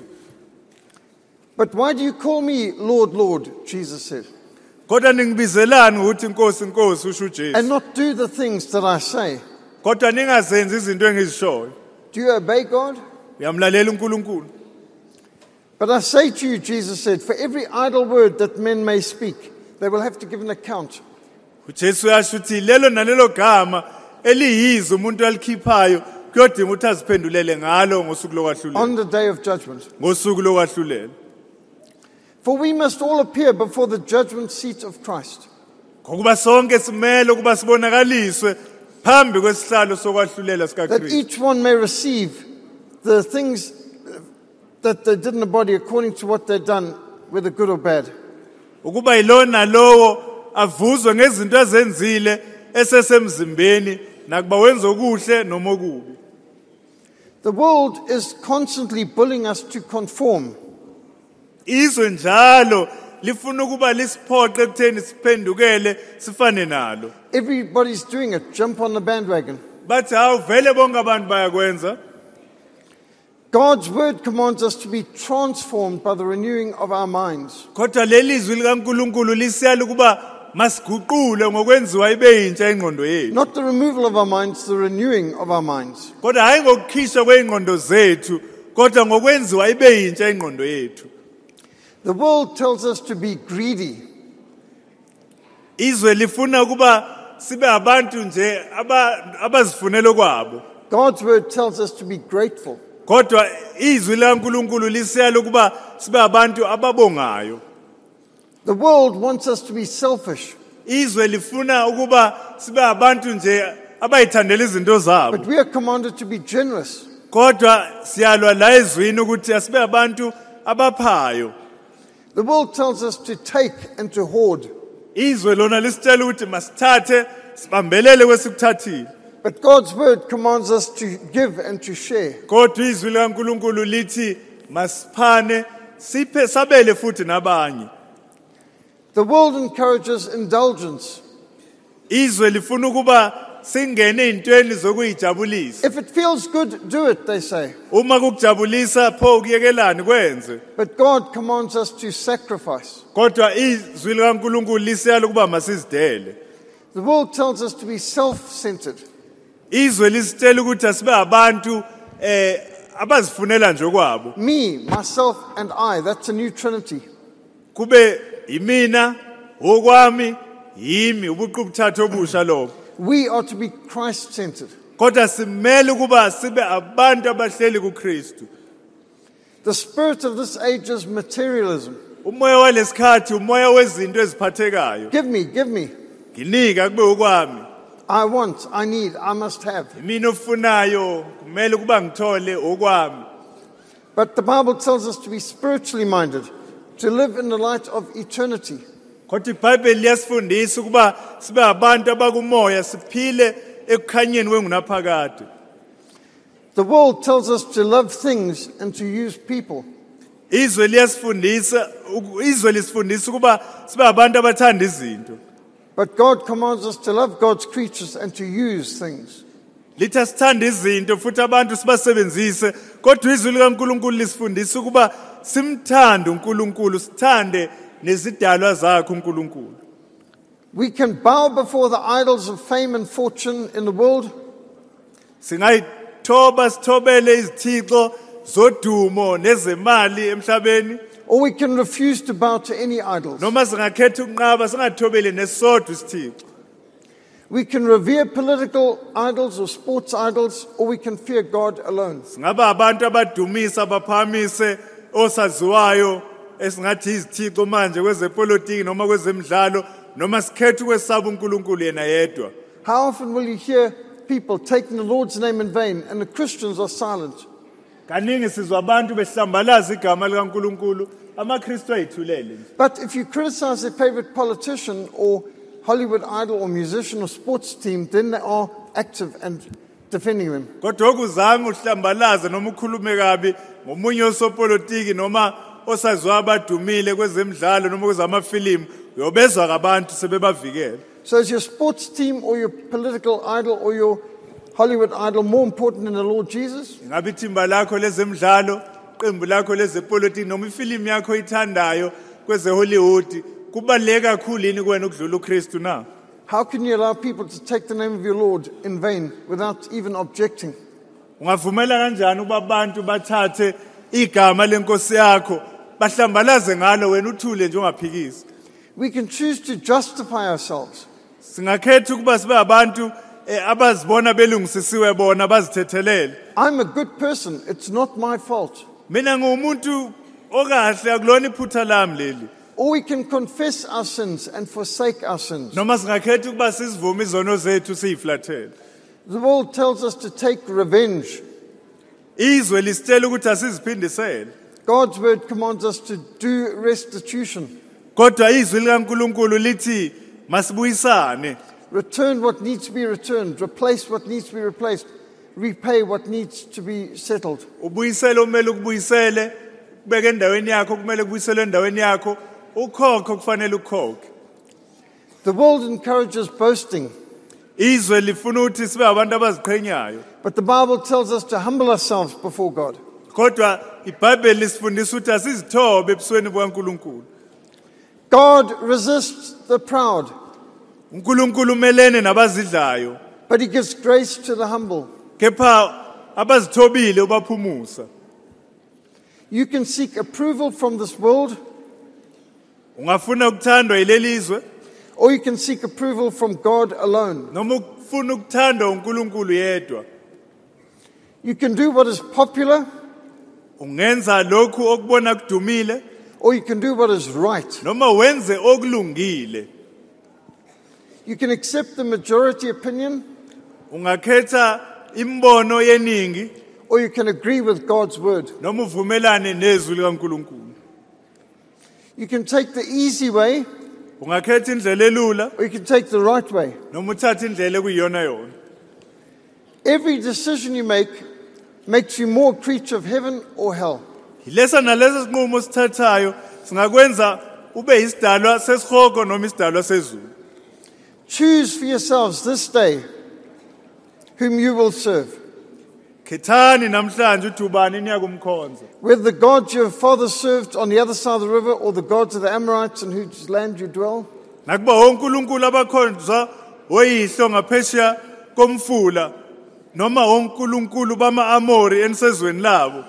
But why do you call me Lord, Lord, Jesus said, Kodwa ningibizelani ukuthi inkosi inkosi usho uJesu. and not do the things that I say? Kodwa ningazenzi izinto engizishoyo. Do you obey God? Uyamlalela uNkulunkulu. But I say to you, Jesus said, for every idle word that men may speak, they will have to give an account. uJesu uyasho ukuthi lelo nalelo gama eliyizo umuntu alikhiphayo kuyodinga ukuthi aziphendulele ngalo ngosuku lokwahlulela. On the day of judgment. Ngosuku lokwahlulela. For we must all appear before the judgment seat of Christ, Ngokuba sonke simele ukuba sibonakaliswe phambi kwesihlalo sokwahlulela that sikaKristu. each one may receive the things that they did in the body according to what they'd done, whether good or bad. Ukuba yilona lowo avuzwe ngezinto ezenzile esesemzimbeni nakuba wenza okuhle noma okubi. The world is constantly bullying us to conform. Izwe njalo lifuna ukuba lisiphoqe ekutheni siphendukele sifane nalo. Everybody's doing it. Jump on the bandwagon. Bathi hawu vele bonke abantu bayakwenza. God's word commands us to be transformed by the renewing of our minds. Kodwa leli izwi likaNkulunkulu lisiyala ukuba masiguqule ngokwenziwa ibe yintsha ingqondo yethu. Not the removal of our minds, the renewing of our minds. Kodwa hayi ngokukhishwa kweingqondo zethu, kodwa ngokwenziwa ibe yintsha ingqondo yethu. The world tells us to be greedy. Izwe lifuna ukuba sibe abantu nje aba- abazifunela kwabo. God's word tells us to be grateful. Kodwa izwi likaNkulunkulu lisiyala ukuba sibe abantu ababongayo. The world wants us to be selfish, Izwe lifuna ukuba sibe abantu nje abayithandela izinto zabo. but we are commanded to be generous. Kodwa siyalwa la ezwini ukuthi asibe abantu abaphayo. The world tells us to take and to hoard, Izwe lona lisitshela ukuthi masithathe sibambelele kwesikuthathile. but God's word commands us to give and to share. Kodwa izwi likaNkulunkulu lithi masiphane siphe sabele futhi nabanye. The world encourages indulgence. Izwe lifuna ukuba singene ezintweni zokuyijabulisa. If it feels good, do it, they say. Uma kukujabulisa pho kuyekelani kwenze. But God commands us to sacrifice. Kodwa izwi likaNkulunkulu lisiyala ukuba masizidele. The world tells us to be self-centered. Izwe lisitshela ukuthi asibe abantu eh abazifunela nje kwabo. Me, myself, and I. That's a new trinity. Kube imina, okwami, yimi ubuqu buthathu obusha lobo. We are to be Christ-centered. Kodwa simele ukuba sibe abantu abahleli kuKristu. The spirit of this age is materialism. Umoya walesikhathi umoya wezinto eziphathekayo. Give me, give me. Nginika kube okwami. I want, I need, I must have. Mina ofunayo kumele kuba ngithole okwami. But the Bible tells us to be spiritually minded, to live in the light of eternity. Kodwa iBhayibheli liyasifundisa ukuba sibe abantu abakumoya siphile ekukhanyeni wengunaphakade. The world tells us to love things and to use people. Izwe liyasifundisa izwe lisifundisa ukuba sibe abantu abathanda izinto. But God commands us to love God's creatures and to use things. Lithi sithanda izinto futhi abantu sibasebenzise kodwa izwi likaNkulunkulu lisifundisa ukuba simthande uNkulunkulu sithande nezidalwa zakhe uNkulunkulu. We can bow before the idols of fame and fortune in the world, Singayithoba sithobele izithixo zodumo nezemali emhlabeni or we can refuse to bow to any idols. noma singakhetha ukunqaba singathobeli nesodwa isithixo. We can revere political idols or sports idols, or we can fear God alone. Singaba abantu abadumisa baphamise osaziwayo esingathi izithixo manje kwezepolitiki noma kwezemidlalo noma sikhethe ukwesaba uNkulunkulu yena yedwa. How often will you hear people taking the Lord's name in vain and the Christians are silent? Kaningi sizwa abantu behlambalaza igama likaNkulunkulu, amaKristu ayithulele. But if you criticize their favorite politician or Hollywood idol or musician or sports team, then they are active and defending them. Kodwa okuzange uhlambalaze noma ukhulume kabi ngomunye osopolitiki noma osazwa abadumile kwezemidlalo noma kwezamafilimu, uyobezwa ngabantu sebebavikela. So is your sports team or your political idol or your Hollywood idol more important than the Lord Jesus? Ingabe ithimba lakho lezemidlalo, iqembu lakho lezepolitiki noma ifilimu yakho ithandayo kwezeHollywood kubaleka kakhulu yini kuwena ukudlula uKristu na? How can you allow people to take the name of your Lord in vain without even objecting? Ungavumela kanjani ukuba abantu bathathe igama lenkosi yakho bahlambalaze ngalo wena uthule nje ungaphikisi? We can choose to justify ourselves. Singakhetha ukuba sibe abantu abazibona belungisisiwe bona bazithethelele. I'm a good person, it's not my fault. Mina ngumuntu okahle akulona iphutha lami leli. Or we can confess our sins and forsake our sins. Noma singakhetha ukuba sizivume izono zethu siyiflathele. The world tells us to take revenge. Izwe lisitshela ukuthi asiziphindisele. God's word commands us to do restitution. Kodwa izwi likaNkulunkulu lithi masibuyisane. Return what needs to be returned, replace what needs to be replaced, repay what needs to be settled. Ubuyisele umele ukubuyisele, kubeke endaweni yakho kumele kubuyisele endaweni yakho, ukhokho kufanele ukhokhe. The world encourages boasting. Izwe lifuna ukuthi sibe abantu abaziqhenyayo. But the Bible tells us to humble ourselves before God. Kodwa iBhayibheli lisifundisa ukuthi asizithobe ebusweni bukaNkulunkulu. God resists the proud, uNkulunkulu umelene nabazidlayo, but he gives grace to the humble. Kepha abazithobile ubaphumusa. You can seek approval from this world, Ungafuna ukuthandwa yilelizwe, or you can seek approval from God alone. noma ufuna ukuthandwa uNkulunkulu yedwa. You can do what is popular, Ungenza lokhu okubona kudumile, or you can do what is right. noma wenze okulungile. You can accept the majority opinion, Ungakhetha imbono yeningi, or you can agree with God's word. noma uvumelane nezwi likaNkulunkulu. You can take the easy way, Ungakhetha indlela elula, or you can take the right way. noma uthathe indlela ekuyiyona yona. Every decision you make makes you more a creature of heaven or hell. Yilesa nalesa sinqumo sithathayo singakwenza ube isidalwa sesihoko noma isidalwa sezulu. Choose for yourselves this day whom you will serve, Khethani namhlanje ukuthi ubani niya kumkhonza. whether the gods your fathers served on the other side of the river or the gods of the Amorites in whose land you dwell. Nakuba onkulunkulu abakhonzwa oyihlo ngaphesheya komfula noma onkulunkulu bama-Amori enisezweni labo.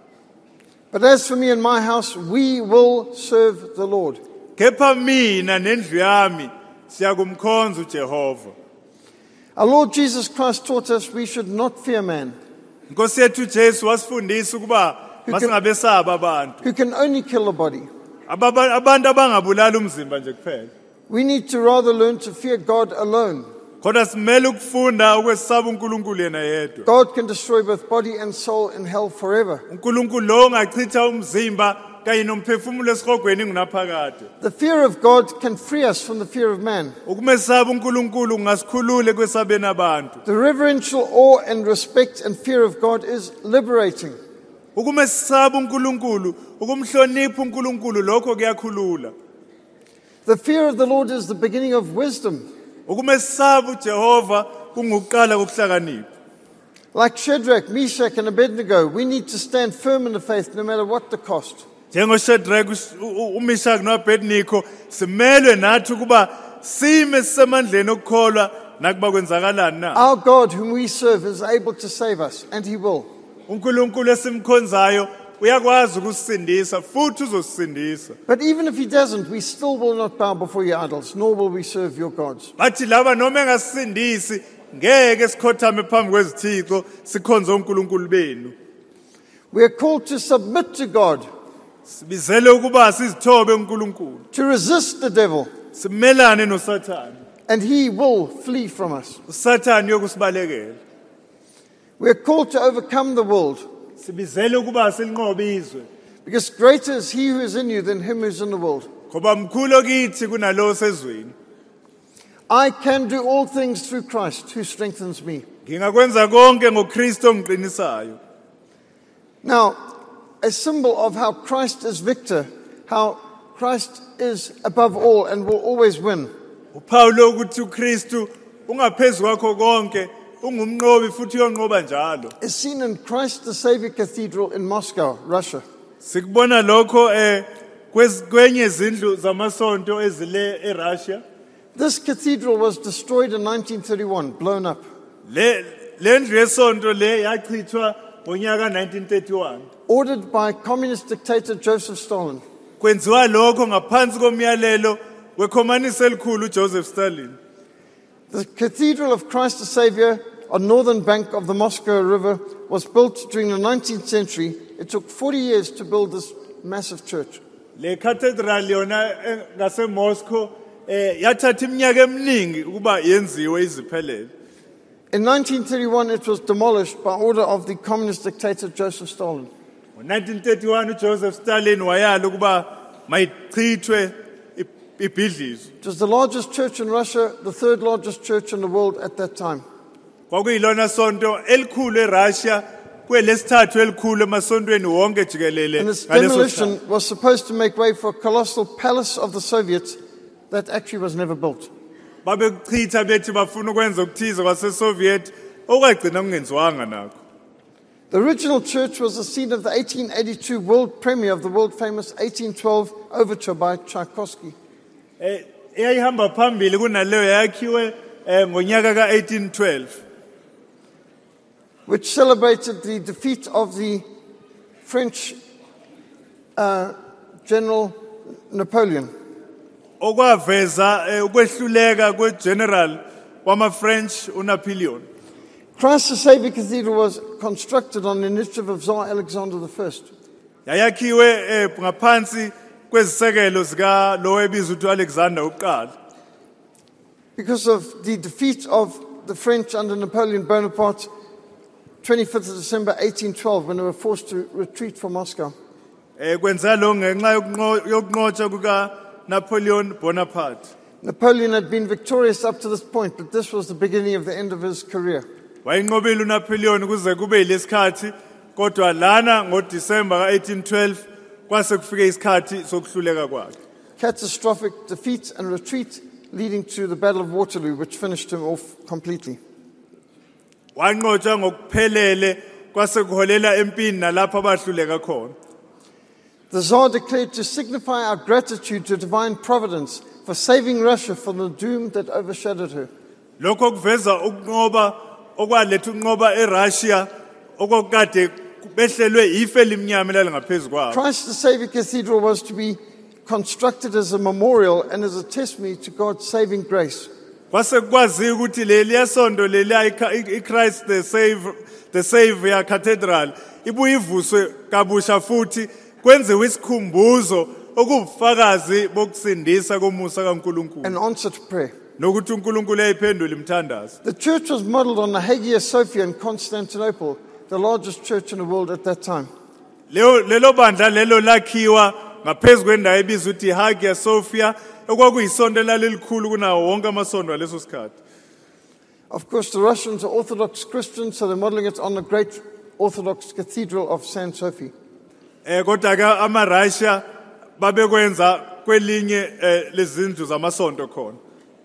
But as for me and my house, we will serve the Lord. Kepha mina nendlu yami siyakumkhonza uJehova. Our Lord Jesus Christ taught us we should not fear man, Inkosi yethu Jesu wasifundisa ukuba masingabesaba abantu. who can only kill the body. Ababa- Abantu abangabulala umzimba nje kuphela. We need to rather learn to fear God alone. Kodwa simele ukufunda ukwesaba uNkulunkulu yena yedwa. God can destroy both body and soul in hell forever. uNkulunkulu lo ongachitha umzimba kanye nomphefumulo esihogweni ngunaphakade. The fear of God can free us from the fear of man. Ukumesaba uNkulunkulu kungasikhulule kwesabeni abantu. The reverential awe and respect and fear of God is liberating. Ukumesaba uNkulunkulu, ukumhlonipha uNkulunkulu lokho kuyakhulula. The fear of the Lord is the beginning of wisdom. Ukumesaba uJehova kungukuqala kokuhlakanipha. Like Shadrach, Meshach, and Abednego, we need to stand firm in the faith no matter what the cost. NjengoShadrach, uMeshach noAbednego simelwe nathi ukuba sime sisemandleni okukholwa nakuba kwenzakalani na. Our God, whom we serve, is able to save us, and he will. uNkulunkulu esimkhonzayo uyakwazi ukusindisa futhi uzosindisa. But even if he doesn't, we still will not bow before your idols, nor will we serve your gods. Bathi laba noma engasindisi ngeke sikhothame phambi kwezithixo sikhonze uNkulunkulu benu. We are called to submit to God, Sibizele ukuba sizithobe uNkulunkulu. to resist the devil, Simelane noSathane. and he will flee from us. uSathane yokusibalekela. We are called to overcome the world, Sibizele ukuba silinqobe izwe. because greater is he who is in you than him who is in the world. Ngoba mkhulu kithi kunalo sezweni. I can do all things through Christ who strengthens me. Ngingakwenza konke ngoKristu ongiqinisayo. Now, a symbol of how Christ is victor, how Christ is above all and will always win, uPaulo ukuthi uKristu ungaphezulu kwakho konke, ungumnqobi futhi uyonqoba njalo. is seen in Christ the Savior Cathedral in Moscow, Russia. Sikubona lokho eh kwenye izindlu zamasonto ezile eRussia. This cathedral was destroyed in nineteen thirty-one, blown up. Le lendlu yesonto le yachithwa ngonyaka nineteen thirty-one. Ordered by communist dictator Joseph Stalin. Kwenziwa lokho ngaphansi komyalelo wekhomanisi elikhulu uJoseph Stalin. The Cathedral of Christ the Savior on northern bank of the Moscow River was built during the nineteenth century. It took forty years to build this massive church. Le cathedral yona ngase Moscow eh yathatha iminyaka eminingi ukuba yenziwe iziphelele. In nineteen thirty-one, it was demolished by order of the communist dictator Joseph Stalin. Ngo nineteen thirty-one uJoseph Stalin wayala ukuba mayichithwe ibhidlizwe. It was the largest church in Russia, the third largest church in the world at that time. Kwakuyilona sonto elikhulu eRussia, kwelesithathu elikhulu emasontweni wonke jikelele. And this ngaleso demolition sikhathi. was supposed to make way for a colossal palace of the Soviets that actually was never built. Babekuchitha bethi bafuna ukwenza ukuthize kwaseSoviet okwagcina kungenziwanga nakho. The original church was the scene of the eighteen eighty-two world premiere of the world-famous eighteen twelve overture by Tchaikovsky. Eh eyayihamba phambili kunaleyo yakhiwe eh, ngonyaka ka eighteen twelve. Which celebrated the defeat of the French uh, General Napoleon. Okwaveza eh, ukwehluleka kwegeneral wama-French uNapoleon. Christ the Savior Cathedral was constructed on the initiative of Tsar Alexander the First. Yayakhiwe eh, ngaphansi kwezisekelo zika lo ebizwa uthi Alexander uqala. Because of the defeat of the French under Napoleon Bonaparte, twenty-fifth of December eighteen twelve, when they were forced to retreat from Moscow. Eh kwenza lo ngenxa yokunqo- yokunqotshwa kuka Napoleon Bonaparte. Napoleon had been victorious up to this point, but this was the beginning of the end of his career. Wayinqobile uNapoleon kuze kube yilesikhathi, kodwa lana ngoDisemba ka eighteen twelve kwase kufike isikhathi sokuhluleka kwakhe. Catastrophic defeat and retreat leading to the Battle of Waterloo, which finished him off completely. Wanqotshwa ngokuphelele kwase kuholela empini nalapho abahluleka khona. The Tsar declared to signify our gratitude to divine providence for saving Russia from the doom that overshadowed her. Lokho kuveza ukunqoba okwaletha ukunqoba eRussia okokade behlelwe ife elimnyama lalingaphezu kwabo. Christ the Savior Cathedral was to be constructed as a memorial and as a testimony to God's saving grace. Kwase kwaziwa ukuthi leli yasonto leli iChrist the Savior the Savior Cathedral ibuye ivuswe kabusha futhi kwenziwe isikhumbuzo okubufakazi bokusindisa komusa kaNkulunkulu An answer to prayer. nokuthi uNkulunkulu ayiphendule imthandazo. The church was modeled on the Hagia Sophia in Constantinople, the largest church in the world at that time. Lelo lelo bandla lelo lakhiwa ngaphezulu kwendawo ebizwa ukuthi Hagia Sophia okwakuyisonto elalilikhulu kunawo wonke amasonto aleso sikhathi. Of course, the Russians are Orthodox Christians, so they're modeling it on the great Orthodox Cathedral of Saint Sophie. Eh kodwa ke amaRussia babekwenza kwelinye eh, lezindlu zamasonto khona.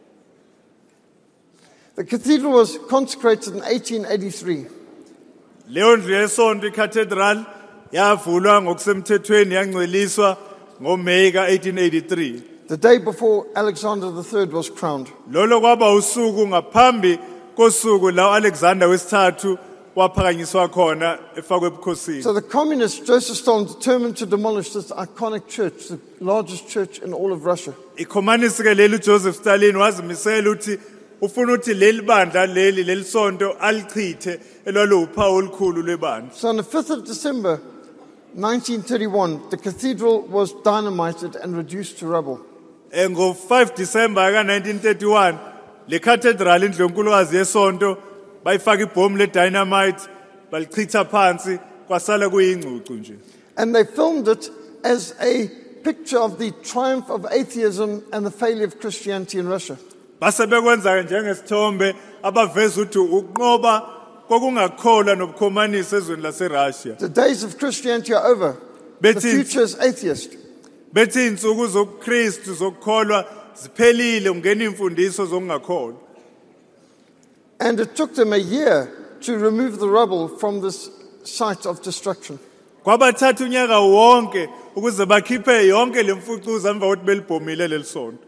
The cathedral was consecrated in eighteen eighty-three. Leyo ndlu yesonto iCathedral yavulwa ngokusemthethweni yangcweliswa ngoMeyi ka eighteen eighty-three. The day before Alexander the Third was crowned. Lolo kwaba usuku ngaphambi kosuku la Alexander wesithathu waphakanyiswa khona efakwe ebukhosini. So the communist Joseph Stalin determined to demolish this iconic church, the largest church in all of Russia. Ikhomanisi ke leli Joseph Stalin wazimisela ukuthi ufuna ukuthi leli bandla leli leli sonto alichithe elwaluphawu olukhulu lwebandla. So on the fifth of December nineteen thirty-one, the cathedral was dynamited and reduced to rubble. Ngo five December ka nineteen thirty-one le cathedral indlonkulukazi yesonto bayifaka ibhomu le dynamite balichitha phansi kwasala kuyingcucu nje. And they filmed it as a picture of the triumph of atheism and the failure of Christianity in Russia. Base bekwenza njengesithombe abaveza ukuthi ukunqoba kokungakholwa nobukhomanisi ezweni laseRussia. The days of Christianity are over. The Bethi future is atheist. bethi insuku zobuKristu zokukholwa ziphelile ungena imfundiso zokungakholwa. And it took them a year to remove the rubble from this site of destruction. Kwabathatha unyaka wonke ukuze bakhiphe yonke lemfucuza emva kokuthi belibhomile lelisonto.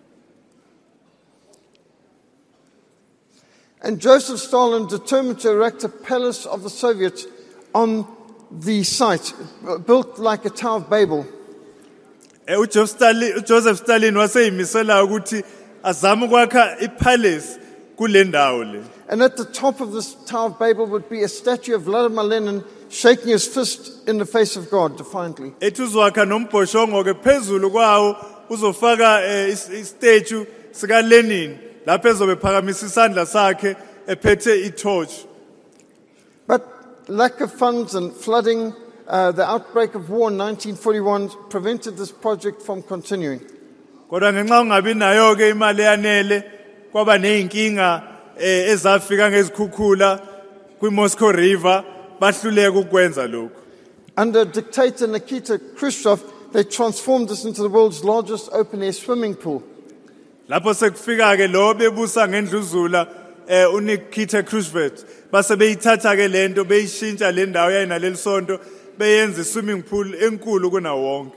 And Joseph Stalin determined to erect a palace of the Soviets on the site, built like a Tower of Babel. uJoseph Stalin uJoseph Stalin waseyimisela ukuthi azama ukwakha ipalace kule ndawo le. And at the top of this Tower of Babel would be a statue of Vladimir Lenin shaking his fist in the face of God defiantly. Ethi uzwakha nombhoshongo ke phezulu kwawo uzofaka istatue sika Lenin lapho ezobe phakamisa isandla sakhe ephethe itorch. But lack of funds and flooding, uh, the outbreak of war in nineteen forty-one prevented this project from continuing. Kodwa ngenxa ungabi nayo ke imali yanele kwaba nezinkinga ezafika ngezikhukhula kwiMoscow River bahluleka ukwenza lokho. Under dictator Nikita Khrushchev, they transformed this into the world's largest open-air swimming pool. Lapho sekufika ke lo bebusa ngendluzula uNikita Khrushchev base beyithatha ke lento beyishintsha le ndawo yayina lelisonto beyenza swimming pool enkulu kuna wonke,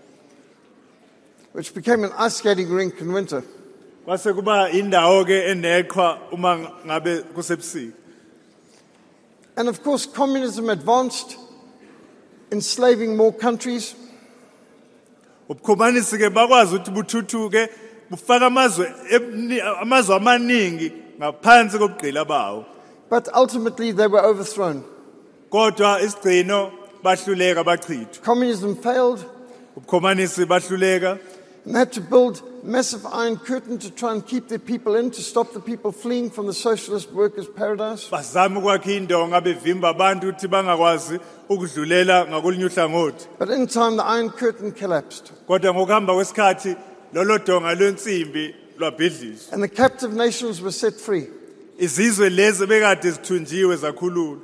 which became an ice skating rink in winter. Kwase kuba indawo ke eneqhwa uma ngabe kusebusika. And of course, communism advanced, enslaving more countries. Ubukhomanisi ke bakwazi ukuthi buthuthuke bufaka amazwe amazwe amaningi ngaphansi kobugqila bawo. But ultimately they were overthrown. Kodwa isigcino bahluleka bachithwa. Communism failed. Ubukhomanisi bahluleka. And they had to build massive iron curtain to try and keep the people in, to stop the people fleeing from the socialist workers' paradise. Bazama ukwakha indonga bevimba abantu ukuthi bangakwazi ukudlulela ngakolunye uhlangothi. But in time the iron curtain collapsed. Kodwa ngokuhamba kwesikhathi lolo donga lwensimbi lwabhidlizwa. And the captive nations were set free. Izizwe lezi bekade zithunjiwe zakhululwa.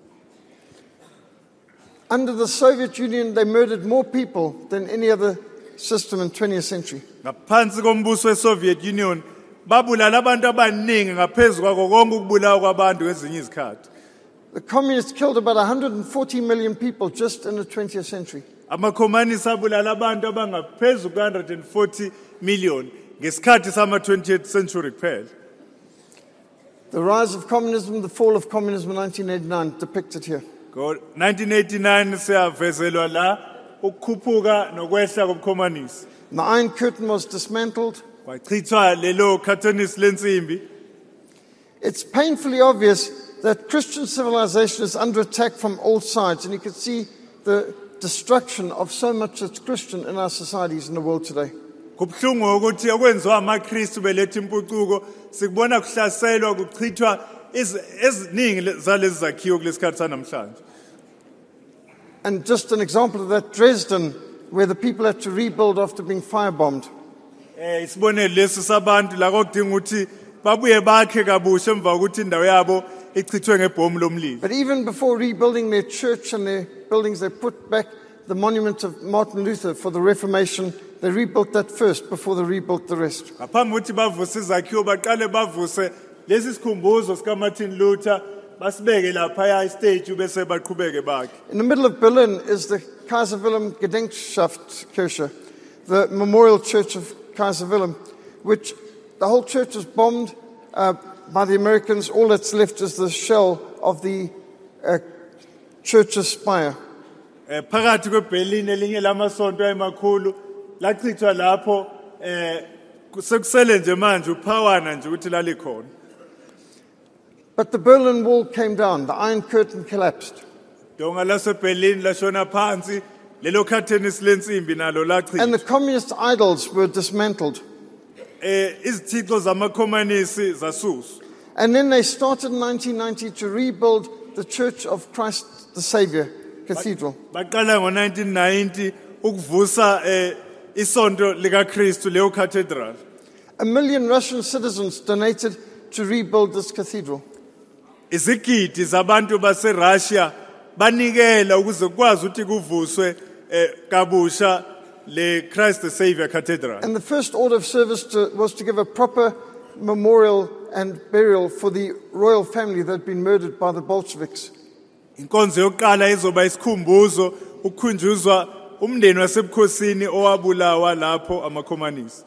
Under the Soviet Union they murdered more people than any other system in twentieth century. Ngaphansi kombuso weSoviet Union babulala abantu abaningi ngaphezulu kwako konke ukubulawa kwabantu kwezinye izikhathi. The communists killed about one hundred forty million people just in the twentieth century. Amakhomanisi abulala abantu abangaphezulu ku one hundred forty million ngesikhathi sama twentieth century kuphela. The rise of communism, the fall of communism in nineteen eighty-nine depicted here. Go nineteen eighty-nine siyavezelwa la ukukhuphuka nokwehla kobukhomanisi. The Iron Curtain was dismantled. Kwachithwa lelo curtainisi lensimbi. It's painfully obvious that Christian civilization is under attack from all sides, and you can see the destruction of so much that's Christian in our societies in the world today. Kubhlungu ukuthi okwenziwa amaKristu beletha impucuko sikubona kuhlaselwa kuchithwa eziningi zalezi zakhiwo kulesikhathi sanamhlanje. And just an example of that, Dresden, where the people had to rebuild after being firebombed. Eh isibonelo lesi sabantu la kodinga ukuthi babuye bakhe kabusha emva ukuthi indawo yabo ichithwe ngebhomu lomlilo. But even before rebuilding their church and their buildings, they put back the monument of Martin Luther for the Reformation. They rebuilt that first before they rebuilt the rest. Ngaphambi ukuthi bavuse izakhiwo baqale bavuse lesi sikhumbuzo sika Martin Luther basibeke lapha ya stage bese baqhubeke bakhe. In the middle of Berlin is the Kaiser Wilhelm Gedenkschaftskirche, the memorial church of Kaiser Wilhelm, which the whole church was bombed uh, by the Americans. All that's left is the shell of the uh, church Aspire. eh phakathi kweBerlin elinye lamasonto ayemakhulu lachithwa lapho eh sekusele nje manje uphawana nje ukuthi lalikhona. But the Berlin Wall came down, the Iron Curtain collapsed. Donga laseBerlin lashona phansi lelo curtain silensimbi nalo And the lachithwa. communist idols were dismantled. Eh izithixo zamakhomanisi zasuswa. And then they started in nineteen ninety to rebuild the Church of Christ the Savior Cathedral. Baqala ngo nineteen ninety ukuvusa eh isonto lika Kristu leyo cathedral. A million Russian citizens donated to rebuild this cathedral. Izigidi zabantu baseRussia banikela ukuze kwazi ukuthi kuvuswe eh kabusha le Christ the Savior Cathedral. And the first order of service to, was to give a proper memorial and burial for the royal family that had been murdered by the Bolsheviks. Inkonzo yokuqala izoba isikhumbuzo ukukhunjuzwa umndeni wasebukhosini owabulawa lapho amakhomanisi.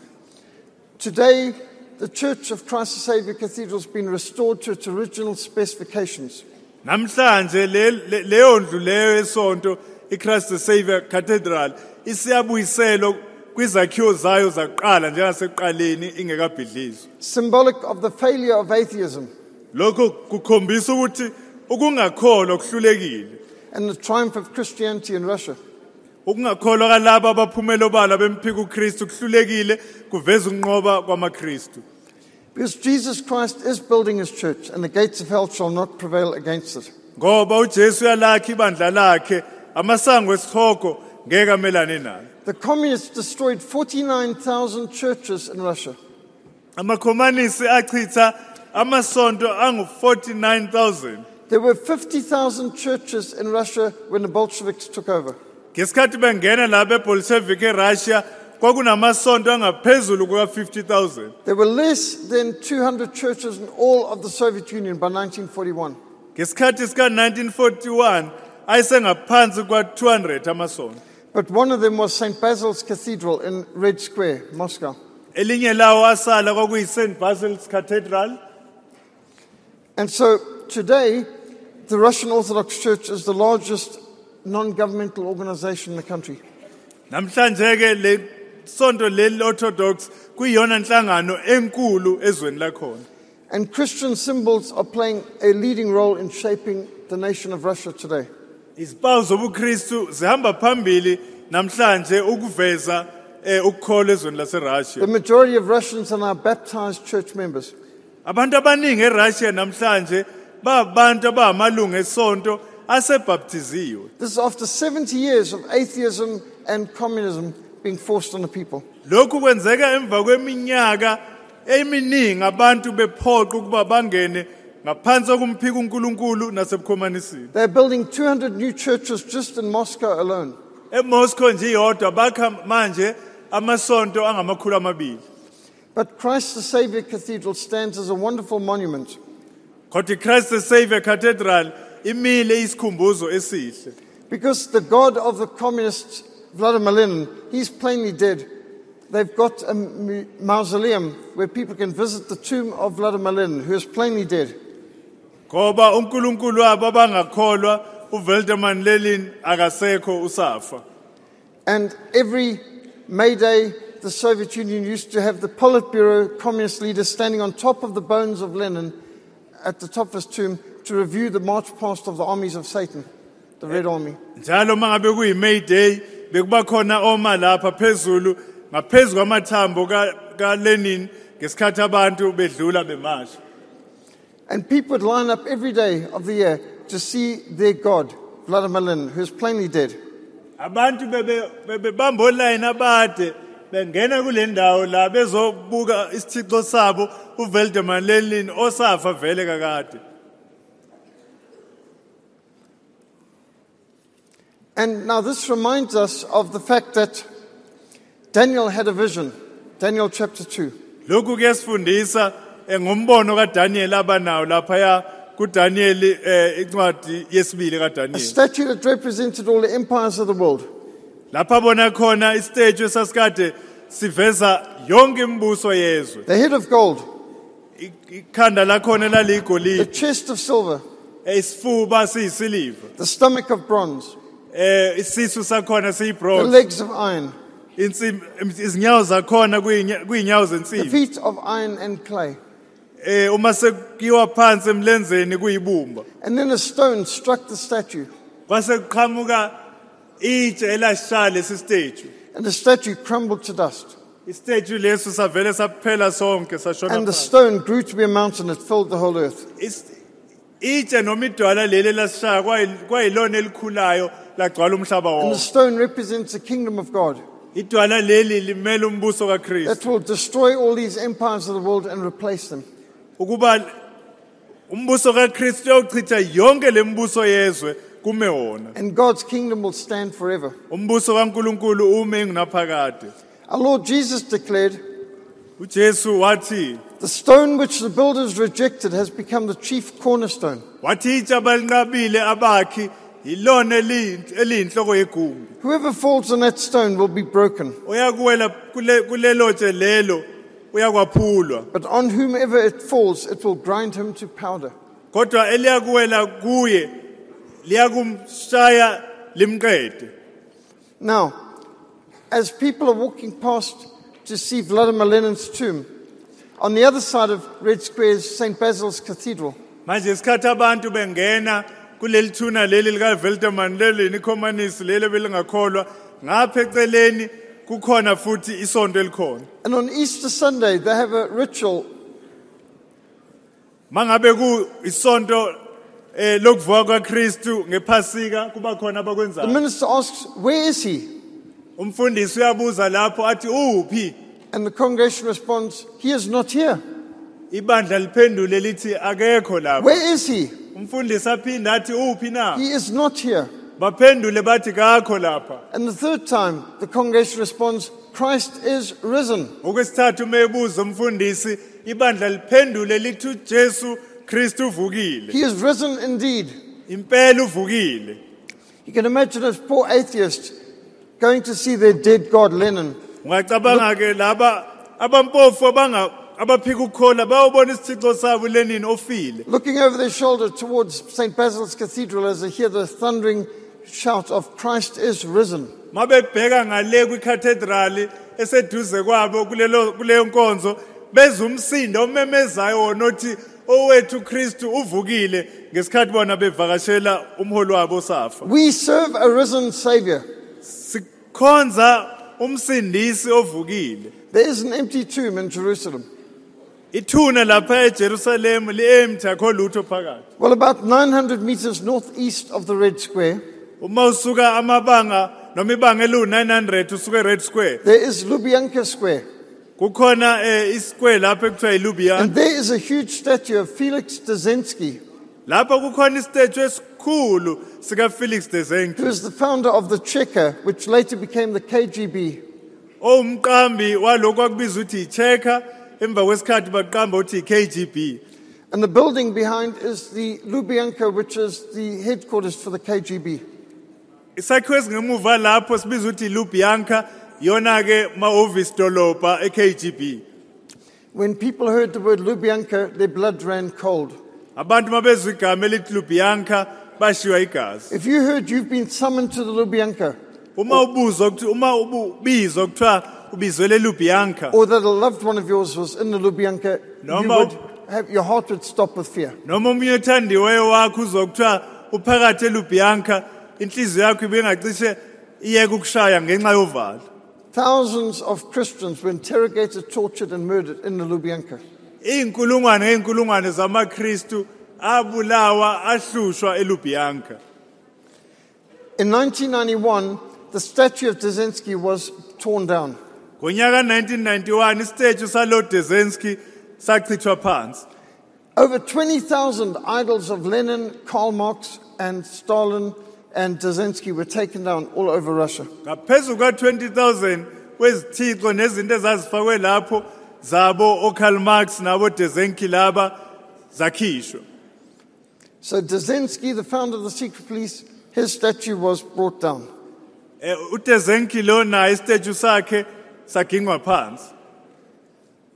Today, the Church of Christ the Savior Cathedral has been restored to its original specifications. Namhlanje le leyo ndlu leyo esonto iChrist the Savior Cathedral isiyabuyiselo kwizakhiwo zayo zaqala njengasekuqaleni ingekabhidlizwa. Symbolic of the failure of atheism Lokho kukhombisa ukuthi ukungakholwa kuhlulekile. and the triumph of Christianity in Russia. Ukungakholwa kalabo abaphumelo bala bemphika uKristu kuhlulekile kuveza ukunqoba kwamaKristu. Because Jesus Christ is building his church and the gates of hell shall not prevail against it. Ngoba uJesu uyalakha ibandla lakhe amasango esihogo ngeke amelane nalo. The communists destroyed forty-nine thousand churches in Russia. Amakhomanisi achitha amasonto angu forty-nine thousand. There were fifty thousand churches in Russia when the Bolsheviks took over. Ngesikhathi bengena la beBolshevik eRussia kwakunamasonto angaphezulu kuka fifty thousand. There were less than two hundred churches in all of the Soviet Union by nineteen forty-one. Ngesikhathi sika nineteen forty-one ayisengaphansi kwa two hundred amasonto. But one of them was Saint Basil's Cathedral in Red Square, Moscow. Elinye lawo asala kwakuyi Saint Basil's Cathedral. And so today, the Russian Orthodox Church is the largest non-governmental organization in the country. Namhlanje ke le sonto le Orthodox kuyiyona nhlangano enkulu ezweni lakhona. And Christian symbols are playing a leading role in shaping the nation of Russia today. Izimpawu zobuKristu zihamba phambili namhlanje ukuveza eh ukukholwa ezweni The laseRussia. majority of Russians are now baptized church members. Abantu abaningi eRussia namhlanje babantu abamalungu esonto asebaptiziwe. This is after seventy years of atheism and communism being forced on the people. Lokhu kwenzeka emva kweminyaka eminingi abantu bephoqa ukuba bangene ngaphansi komphiko uNkulunkulu nasebukhomanisini. They're building two hundred new churches just in Moscow alone. eMoscow nje iyodwa bakha manje amasonto angamakhulu amabili. But Christ the Savior Cathedral stands as a wonderful monument. Kodwa iChrist the Savior Cathedral imile isikhumbuzo esihle. Because the God of the communists, Vladimir Lenin, he's plainly dead. They've got a mu- mausoleum where people can visit the tomb of Vladimir Lenin, who is plainly dead. Ngoba uNkulunkulu wabo abangakholwa uVladimir Lenin akasekho usafa. And every May Day, the Soviet Union used to have the Politburo communist leaders standing on top of the bones of Lenin at the top of his tomb to review the march past of the armies of Satan, the Red Army. Njalo mangabe kuyi May Day bekuba khona oma lapha phezulu ngaphezulu kwamathambo ka ka Lenin ngesikhathi abantu bedlula bemasha. And people would line up every day of the year to see their God, Vladimir Lenin, who is plainly dead. Abantu bebe bebamba online abade bengena kule ndawo la bezobuka isithixo sabo uVladimir Lenin osafa vele kakade. And now this reminds us of the fact that Daniel had a vision, Daniel chapter two. Lokhu kuyasifundisa ngombono kaDaniel abanawo lapha ya kuDaniel eh incwadi yesibili A kaDaniel. statue that represented all the empires of the world. Lapha bona khona istage esasikade siveza yonke imibuso yezwe. The head of gold, Ikhanda lakhona the laligolide, chest of silver, isifuba siyisiliva, the stomach of bronze, eh isisu sakhona the siyibronze, legs of iron, insimbi izinyawo zakhona kuyinya- kuyinyawo the zensimbi, feet of iron and clay. eh uma sekuyiwa phansi emlenzeni kuyibumba. And then a stone struck the statue, Kwase kuqhamuka itshe elashaya lesi statue. and the statue crumbled to dust. Istatue leso savele saphela sonke sashona And the phansi. stone grew to be a mountain, it filled the whole earth. Is- itshe noma idwala leli lasishaya kwayi- kwayilona elikhulayo lagcwala umhlaba And the wonke. stone represents the kingdom of God Idwala leli limela umbuso kaKristu that will destroy all these empires of the world and replace them. ukuba umbuso kaKristu uyawuchitha yonke lembuso yezwe kume wona. And God's kingdom will stand forever. Umbuso kaNkulunkulu ume ngunaphakade. Our Lord Jesus declared, uJesu wathi the stone which the builders rejected has become the chief cornerstone. wathi itshe abalinqabile abakhi yilona eli- eliyinhloko yegumbi. Whoever falls on that stone will be broken, Uyakuwela kule kulelo tshe lelo uyakwaphulwa. but on whomever it falls, it will grind him to powder. Kodwa eliyakuwela kuye liyakumshaya limqede. Now, as people are walking past to see Vladimir Lenin's tomb, on the other side of Red Square is Saint Basil's Cathedral. Manje isikhathi abantu bengena kuleli thuna leli lika Velterman leli nikhomanisi leli belingakholwa ngapha eceleni kukhona futhi isonto elikhona. And on Easter Sunday, they have a ritual Mangabe ku isonto eh lokuvuka kwaKristu ngephasika kuba khona The abakwenzayo. minister asks, where is he? Umfundisi uyabuza lapho athi uphi? And the congregation responds, he is not here. Ibandla liphendule lithi akekho lapho. Where is he? Umfundisi aphinda athi uphi na? He is not here. Baphendule bathi kakho lapha. And the third time, the congregation responds, Christ is risen. Okwesithathu mebuza umfundisi ibandla liphendule lithi uJesu Kristu uvukile. He is risen indeed. Impela uvukile. You can imagine a poor atheist going to see their dead God, Lenin. Ungacabanga ke laba abampofu abanga abaphika ukukhola bayobona isithixo sabo Lenin ofile. Looking over their shoulder towards Saint Basil's Cathedral as they hear the thundering shout of Christ is risen. Mabebheka ngale kwicathedral eseduze kwabo kulelo kuleyo nkonzo bezwa umsindo omemezayo wona othi owethu Kristu uvukile ngesikhathi bona bevakashela umholi wabo safa. We serve a risen Savior. Sikhonza umsindisi ovukile. There is an empty tomb in Jerusalem. Ithuna lapha eJerusalem liempty akho lutho phakathi. Well, about nine hundred meters northeast of the Red Square, Uma usuka amabanga noma ibanga elu nine hundred usuka eRed Square. there is Lubyanka Square. Kukhona eh, isquare lapha ekuthiwa iLubyanka. And there is a huge statue of Felix Dzerzhinsky, Lapha kukhona istatue esikhulu sika Felix Dzerzhinsky. who is the founder of the Cheka, which later became the K G B. Owumqambi walokho akubizwa ukuthi iCheka emva kwesikhathi baqamba ukuthi iK G B. And the building behind is the Lubyanka, which is the headquarters for the K G B. Isakhiwo esingemuva lapho sibizwa ukuthi iLubyanka yona ke ma-office dolobha eK G B. When people heard the word Lubyanka, their blood ran cold. Abantu mabezwa igama elithi Lubyanka bashiywa igazi. If you heard you've been summoned to the Lubyanka, Uma ubuzwa ukuthi uma ubizwa kuthiwa ubizwele Lubyanka or that a loved one of yours was in the Lubyanka, No, you ma- would have, your heart would stop with fear. noma omunye othandiweyo wakho uzwa kuthiwa uphakathi eLubyanka inhliziyo yakho ibingacishe iyeke ukushaya ngenxa yovalo. Thousands of Christians were interrogated, tortured, and murdered in the Lubyanka. Iy'nkulungwane ngey'nkulungwane zamaKristu abulawa ahlushwa eLubyanka. In nineteen ninety-one, the statue of Dzerzhinsky was torn down. Ngonyaka nineteen ninety-one istatue salo Dzerzhinsky sachithwa phansi. Over twenty thousand idols of Lenin, Karl Marx, and Stalin and Dzerzhinsky were taken down all over Russia. Ngaphezu kwa twenty thousand wezithixo nezinto ezazifakwe lapho zabo oKarl Marx nabo Dzerzhinsky laba zakhishwa. So Dzerzhinsky, the founder of the secret police, his statue was brought down. Eh, uDzerzhinsky lo naye istatue sakhe sagingwa phansi.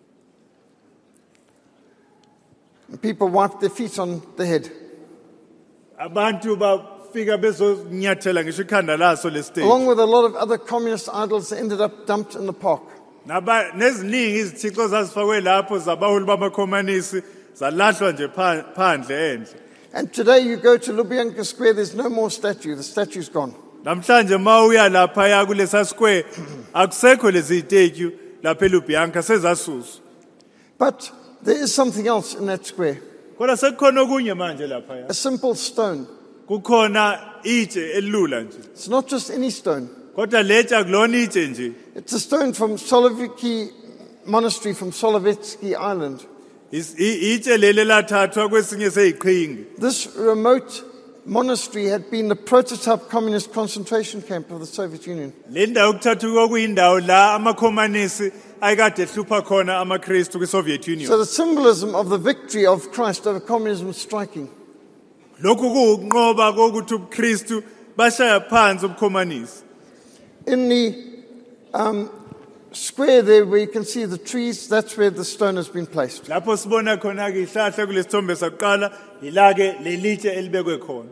And people wiped their feet on the head. abantu bafika bezonyathela ngisho ikhanda laso le stage. along with a lot of other communist idols that ended up dumped in the park. Naba neziningi izithixo zazifakwe lapho zabaholi bamakhomanisi zalahlwa nje pha- phandle endle. And today you go to Lubyanka Square, there's no more statue. The statue's gone. Namhlanje mawuya lapha ya kulesa square akusekho lezi statue lapha eLubianka sezasuswa. But there is something else in that square. Kodwa sekukhona okunye manje lapha ya. A simple stone. Kukhona itshe elula nje. It's not just any stone. Kodwa letshe akulona itshe nje. It's a stone from Solovetsky Monastery from Solovetsky Island. Is- i- Itshe leli lathathwa kwesinye seyiqhingi. This remote monastery had been the prototype communist concentration camp of the Soviet Union. Le ndawo kuthathwa kuyindawo la amakhomanisi ayekade ehlupha khona amaKristu kwiSoviet So Union. the symbolism of the victory of Christ over communism is striking. Lokhu kuwukunqoba kokuthi ubuKristu bashaya phansi ubukhomanisi. In the um, square there where you can see the trees, that's where the stone has been placed. Lapho sibona khona ke ihlahla kulesithombe saqala ilake lelitshe elibekwe khona.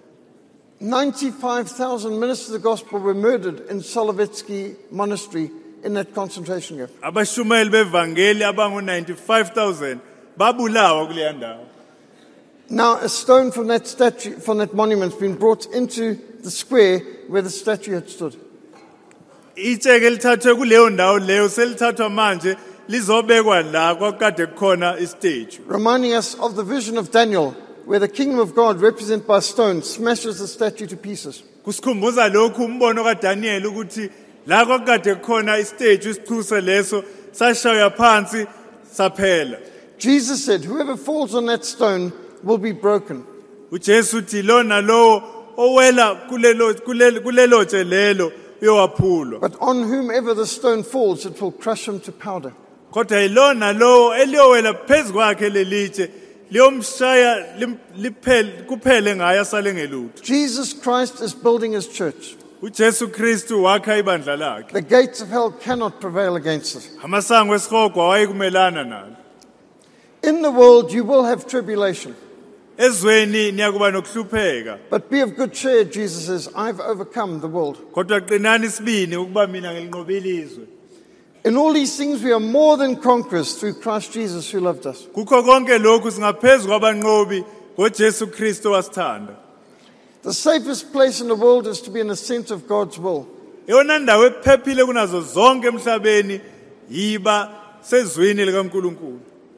ninety-five thousand ministers of the gospel were murdered in Solovetsky Monastery in that concentration camp. Abashumayeli bevangeli abangu ninety-five thousand babulawa kuleya ndawo. Now a stone from that statue, from that monument has been brought into the square where the statue had stood. Itshe ke lithathwe kuleyo ndawo leyo selithathwa manje lizobekwa la kwakade kukhona istage. Reminding us of the vision of Daniel, where the kingdom of God, represented by a stone, smashes the statue to pieces. Kusikhumbuza lokhu umbono kaDaniel ukuthi la kwakade kukhona istage isichuse leso sashaya phansi saphela. Jesus said, whoever falls on that stone will be broken. uJesu uthi lona lo owela kulelo kulelo kulelo tshe lelo uyowaphulwa. But on whomever the stone falls, it will crush him to powder. Kodwa ilona lo eliyowela phezukwakhe lelitshe liyomshaya lim- liphele kuphele ngaye asale ngelutho. Jesus Christ is building his church. uJesu Kristu wakha ibandla lakhe. The gates of hell cannot prevail against it. Amasango esihogwa wayekumelana nalo. In the world you will have tribulation. Ezweni niyakuba nokuhlupheka. But be of good cheer, Jesus says, I've overcome the world. Kodwa qinani sibini ukuba mina ngilinqobile izwe. In all these things we are more than conquerors through Christ Jesus who loved us. Kukho konke lokhu singaphezulu kwabanqobi ngoJesu Kristu wasithanda. The safest place in the world is to be in the center of God's will. Eyona ndawo ephephile kunazo zonke emhlabeni yiba sezwini likaNkulunkulu.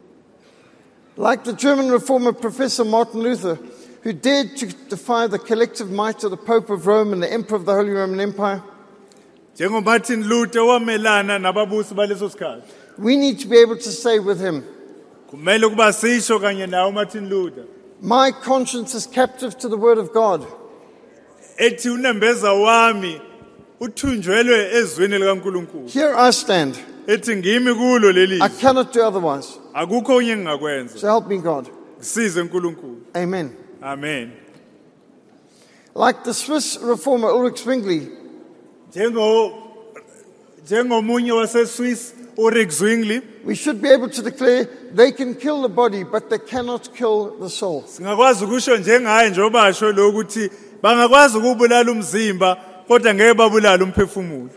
Like the German reformer Professor Martin Luther, who dared to defy the collective might of the Pope of Rome and the Emperor of the Holy Roman Empire, NjengoMartin Luther wamelana nababusi baleso sikhathi. we need to be able to say with him, Kumele ukuba sisho kanye nawo uMartin Luther. my conscience is captive to the word of God. Ethi unembeza wami uthunjwelwe ezweni likaNkulunkulu. Here I stand. Ethi ngimi kulo leli. I cannot do otherwise. Akukho onye engakwenza. So help me God. Size uNkulunkulu. Amen. Amen. Like the Swiss reformer Ulrich Zwingli, Njengo njengomunye waseSwiss uRick Zwingli, we should be able to declare they can kill the body, but they cannot kill the soul. singakwazi ukusho njengaye nje obasho lokuthi bangakwazi ukubulala umzimba kodwa ngeke babulala umphefumulo.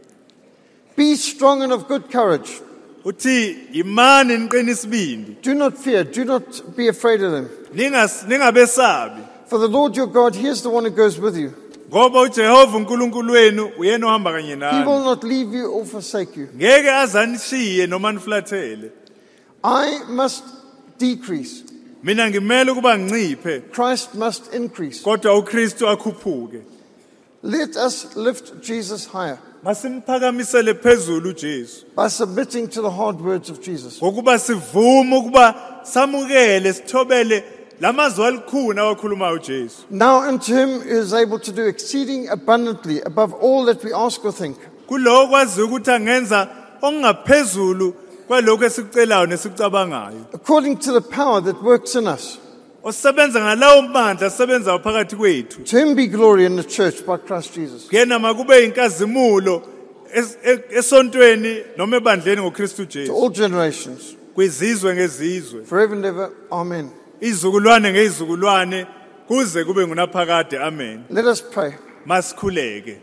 Be strong and of good courage. Uthi imani niqine isibindi. Do not fear. Do not be afraid of them. Ningas ningabesabi. For the Lord your God, he is the one who goes with you. Ngoba uJehova uNkulunkulu wenu uyena ohamba kanye He will nani. not leave you or forsake you. Ngeke azanishiye noma niflathele. I must decrease. Mina ngimele ukuba ngiciphe Christ must increase. kodwa uKristu akhuphuke. Let us lift Jesus higher Masimphakamisele phezulu uJesu. by submitting to the hard words of Jesus. Ngokuba sivume ukuba samukele sithobele lamazwi alikhuna awakhuluma uJesu. Now unto him who is able to do exceeding abundantly above all that we ask or think, Kulo kwazi ukuthi angenza ongaphezulu kwalokho esicelayo nesikucabangayo. according to the power that works in us. Osebenza ngalawo mandla asebenza phakathi kwethu. To him be glory in the church by Christ Jesus, Kuyena makube inkazimulo es- e- esontweni noma ebandleni ngoKristu to Jesu. all generations, Kwizizwe ngezizwe, forever and ever. Amen. izizukulwane ngezizukulwane kuze kube ngunaphakade. Amen. Let us pray. Masikhuleke.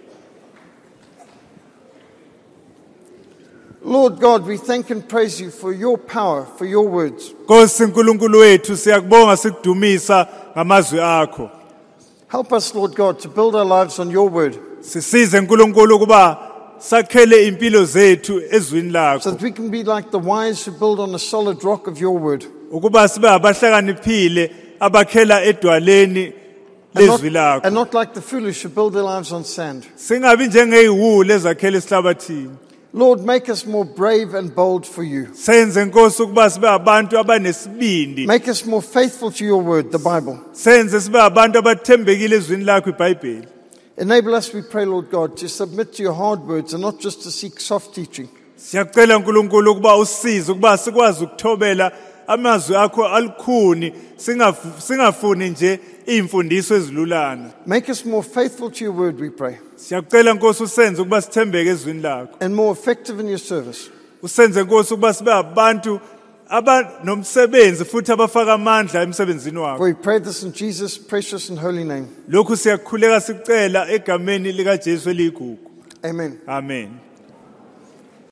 Lord God, we thank and praise you for your power, for your words. Nkosi uNkulunkulu wethu siyakubonga sikudumisa ngamazwi akho. Help us, Lord God, to build our lives on your word, Sisize uNkulunkulu kuba sakhele impilo zethu ezwini so lakho. that we can be like the wise who build on the solid rock of your word. Ukuba sibe abahlakaniphile abakhela edwaleni And not, lezwi lakho. and not like the foolish who build their lives on sand. Singabi njengeziwulu ezakhela esihlabathini. Lord, make us more brave and bold for you. Senze Nkosi ukuba sibe abantu abanesibindi. Make us more faithful to your word, the Bible. Senze sibe abantu abathembekile ezwini lakho iBhayibheli. Enable us, we pray, Lord God, to submit to your hard words and not just to seek soft teaching. Siyacela uNkulunkulu ukuba usize ukuba sikwazi ukuthobela amazwi akho alukhuni singafuni nje imfundiso ezilulana. Make us more faithful to your word, we pray, Siyacela Nkosi usenze ukuba sithembeke ezwini lakho. and more effective in your service. Usenze Nkosi ukuba sibe abantu abanomsebenzi futhi abafaka amandla emsebenzini wakho. For we pray this in Jesus' precious and holy name. Lokhu siyakhuleka sicela egameni lika Jesu eligugu. Amen. Amen.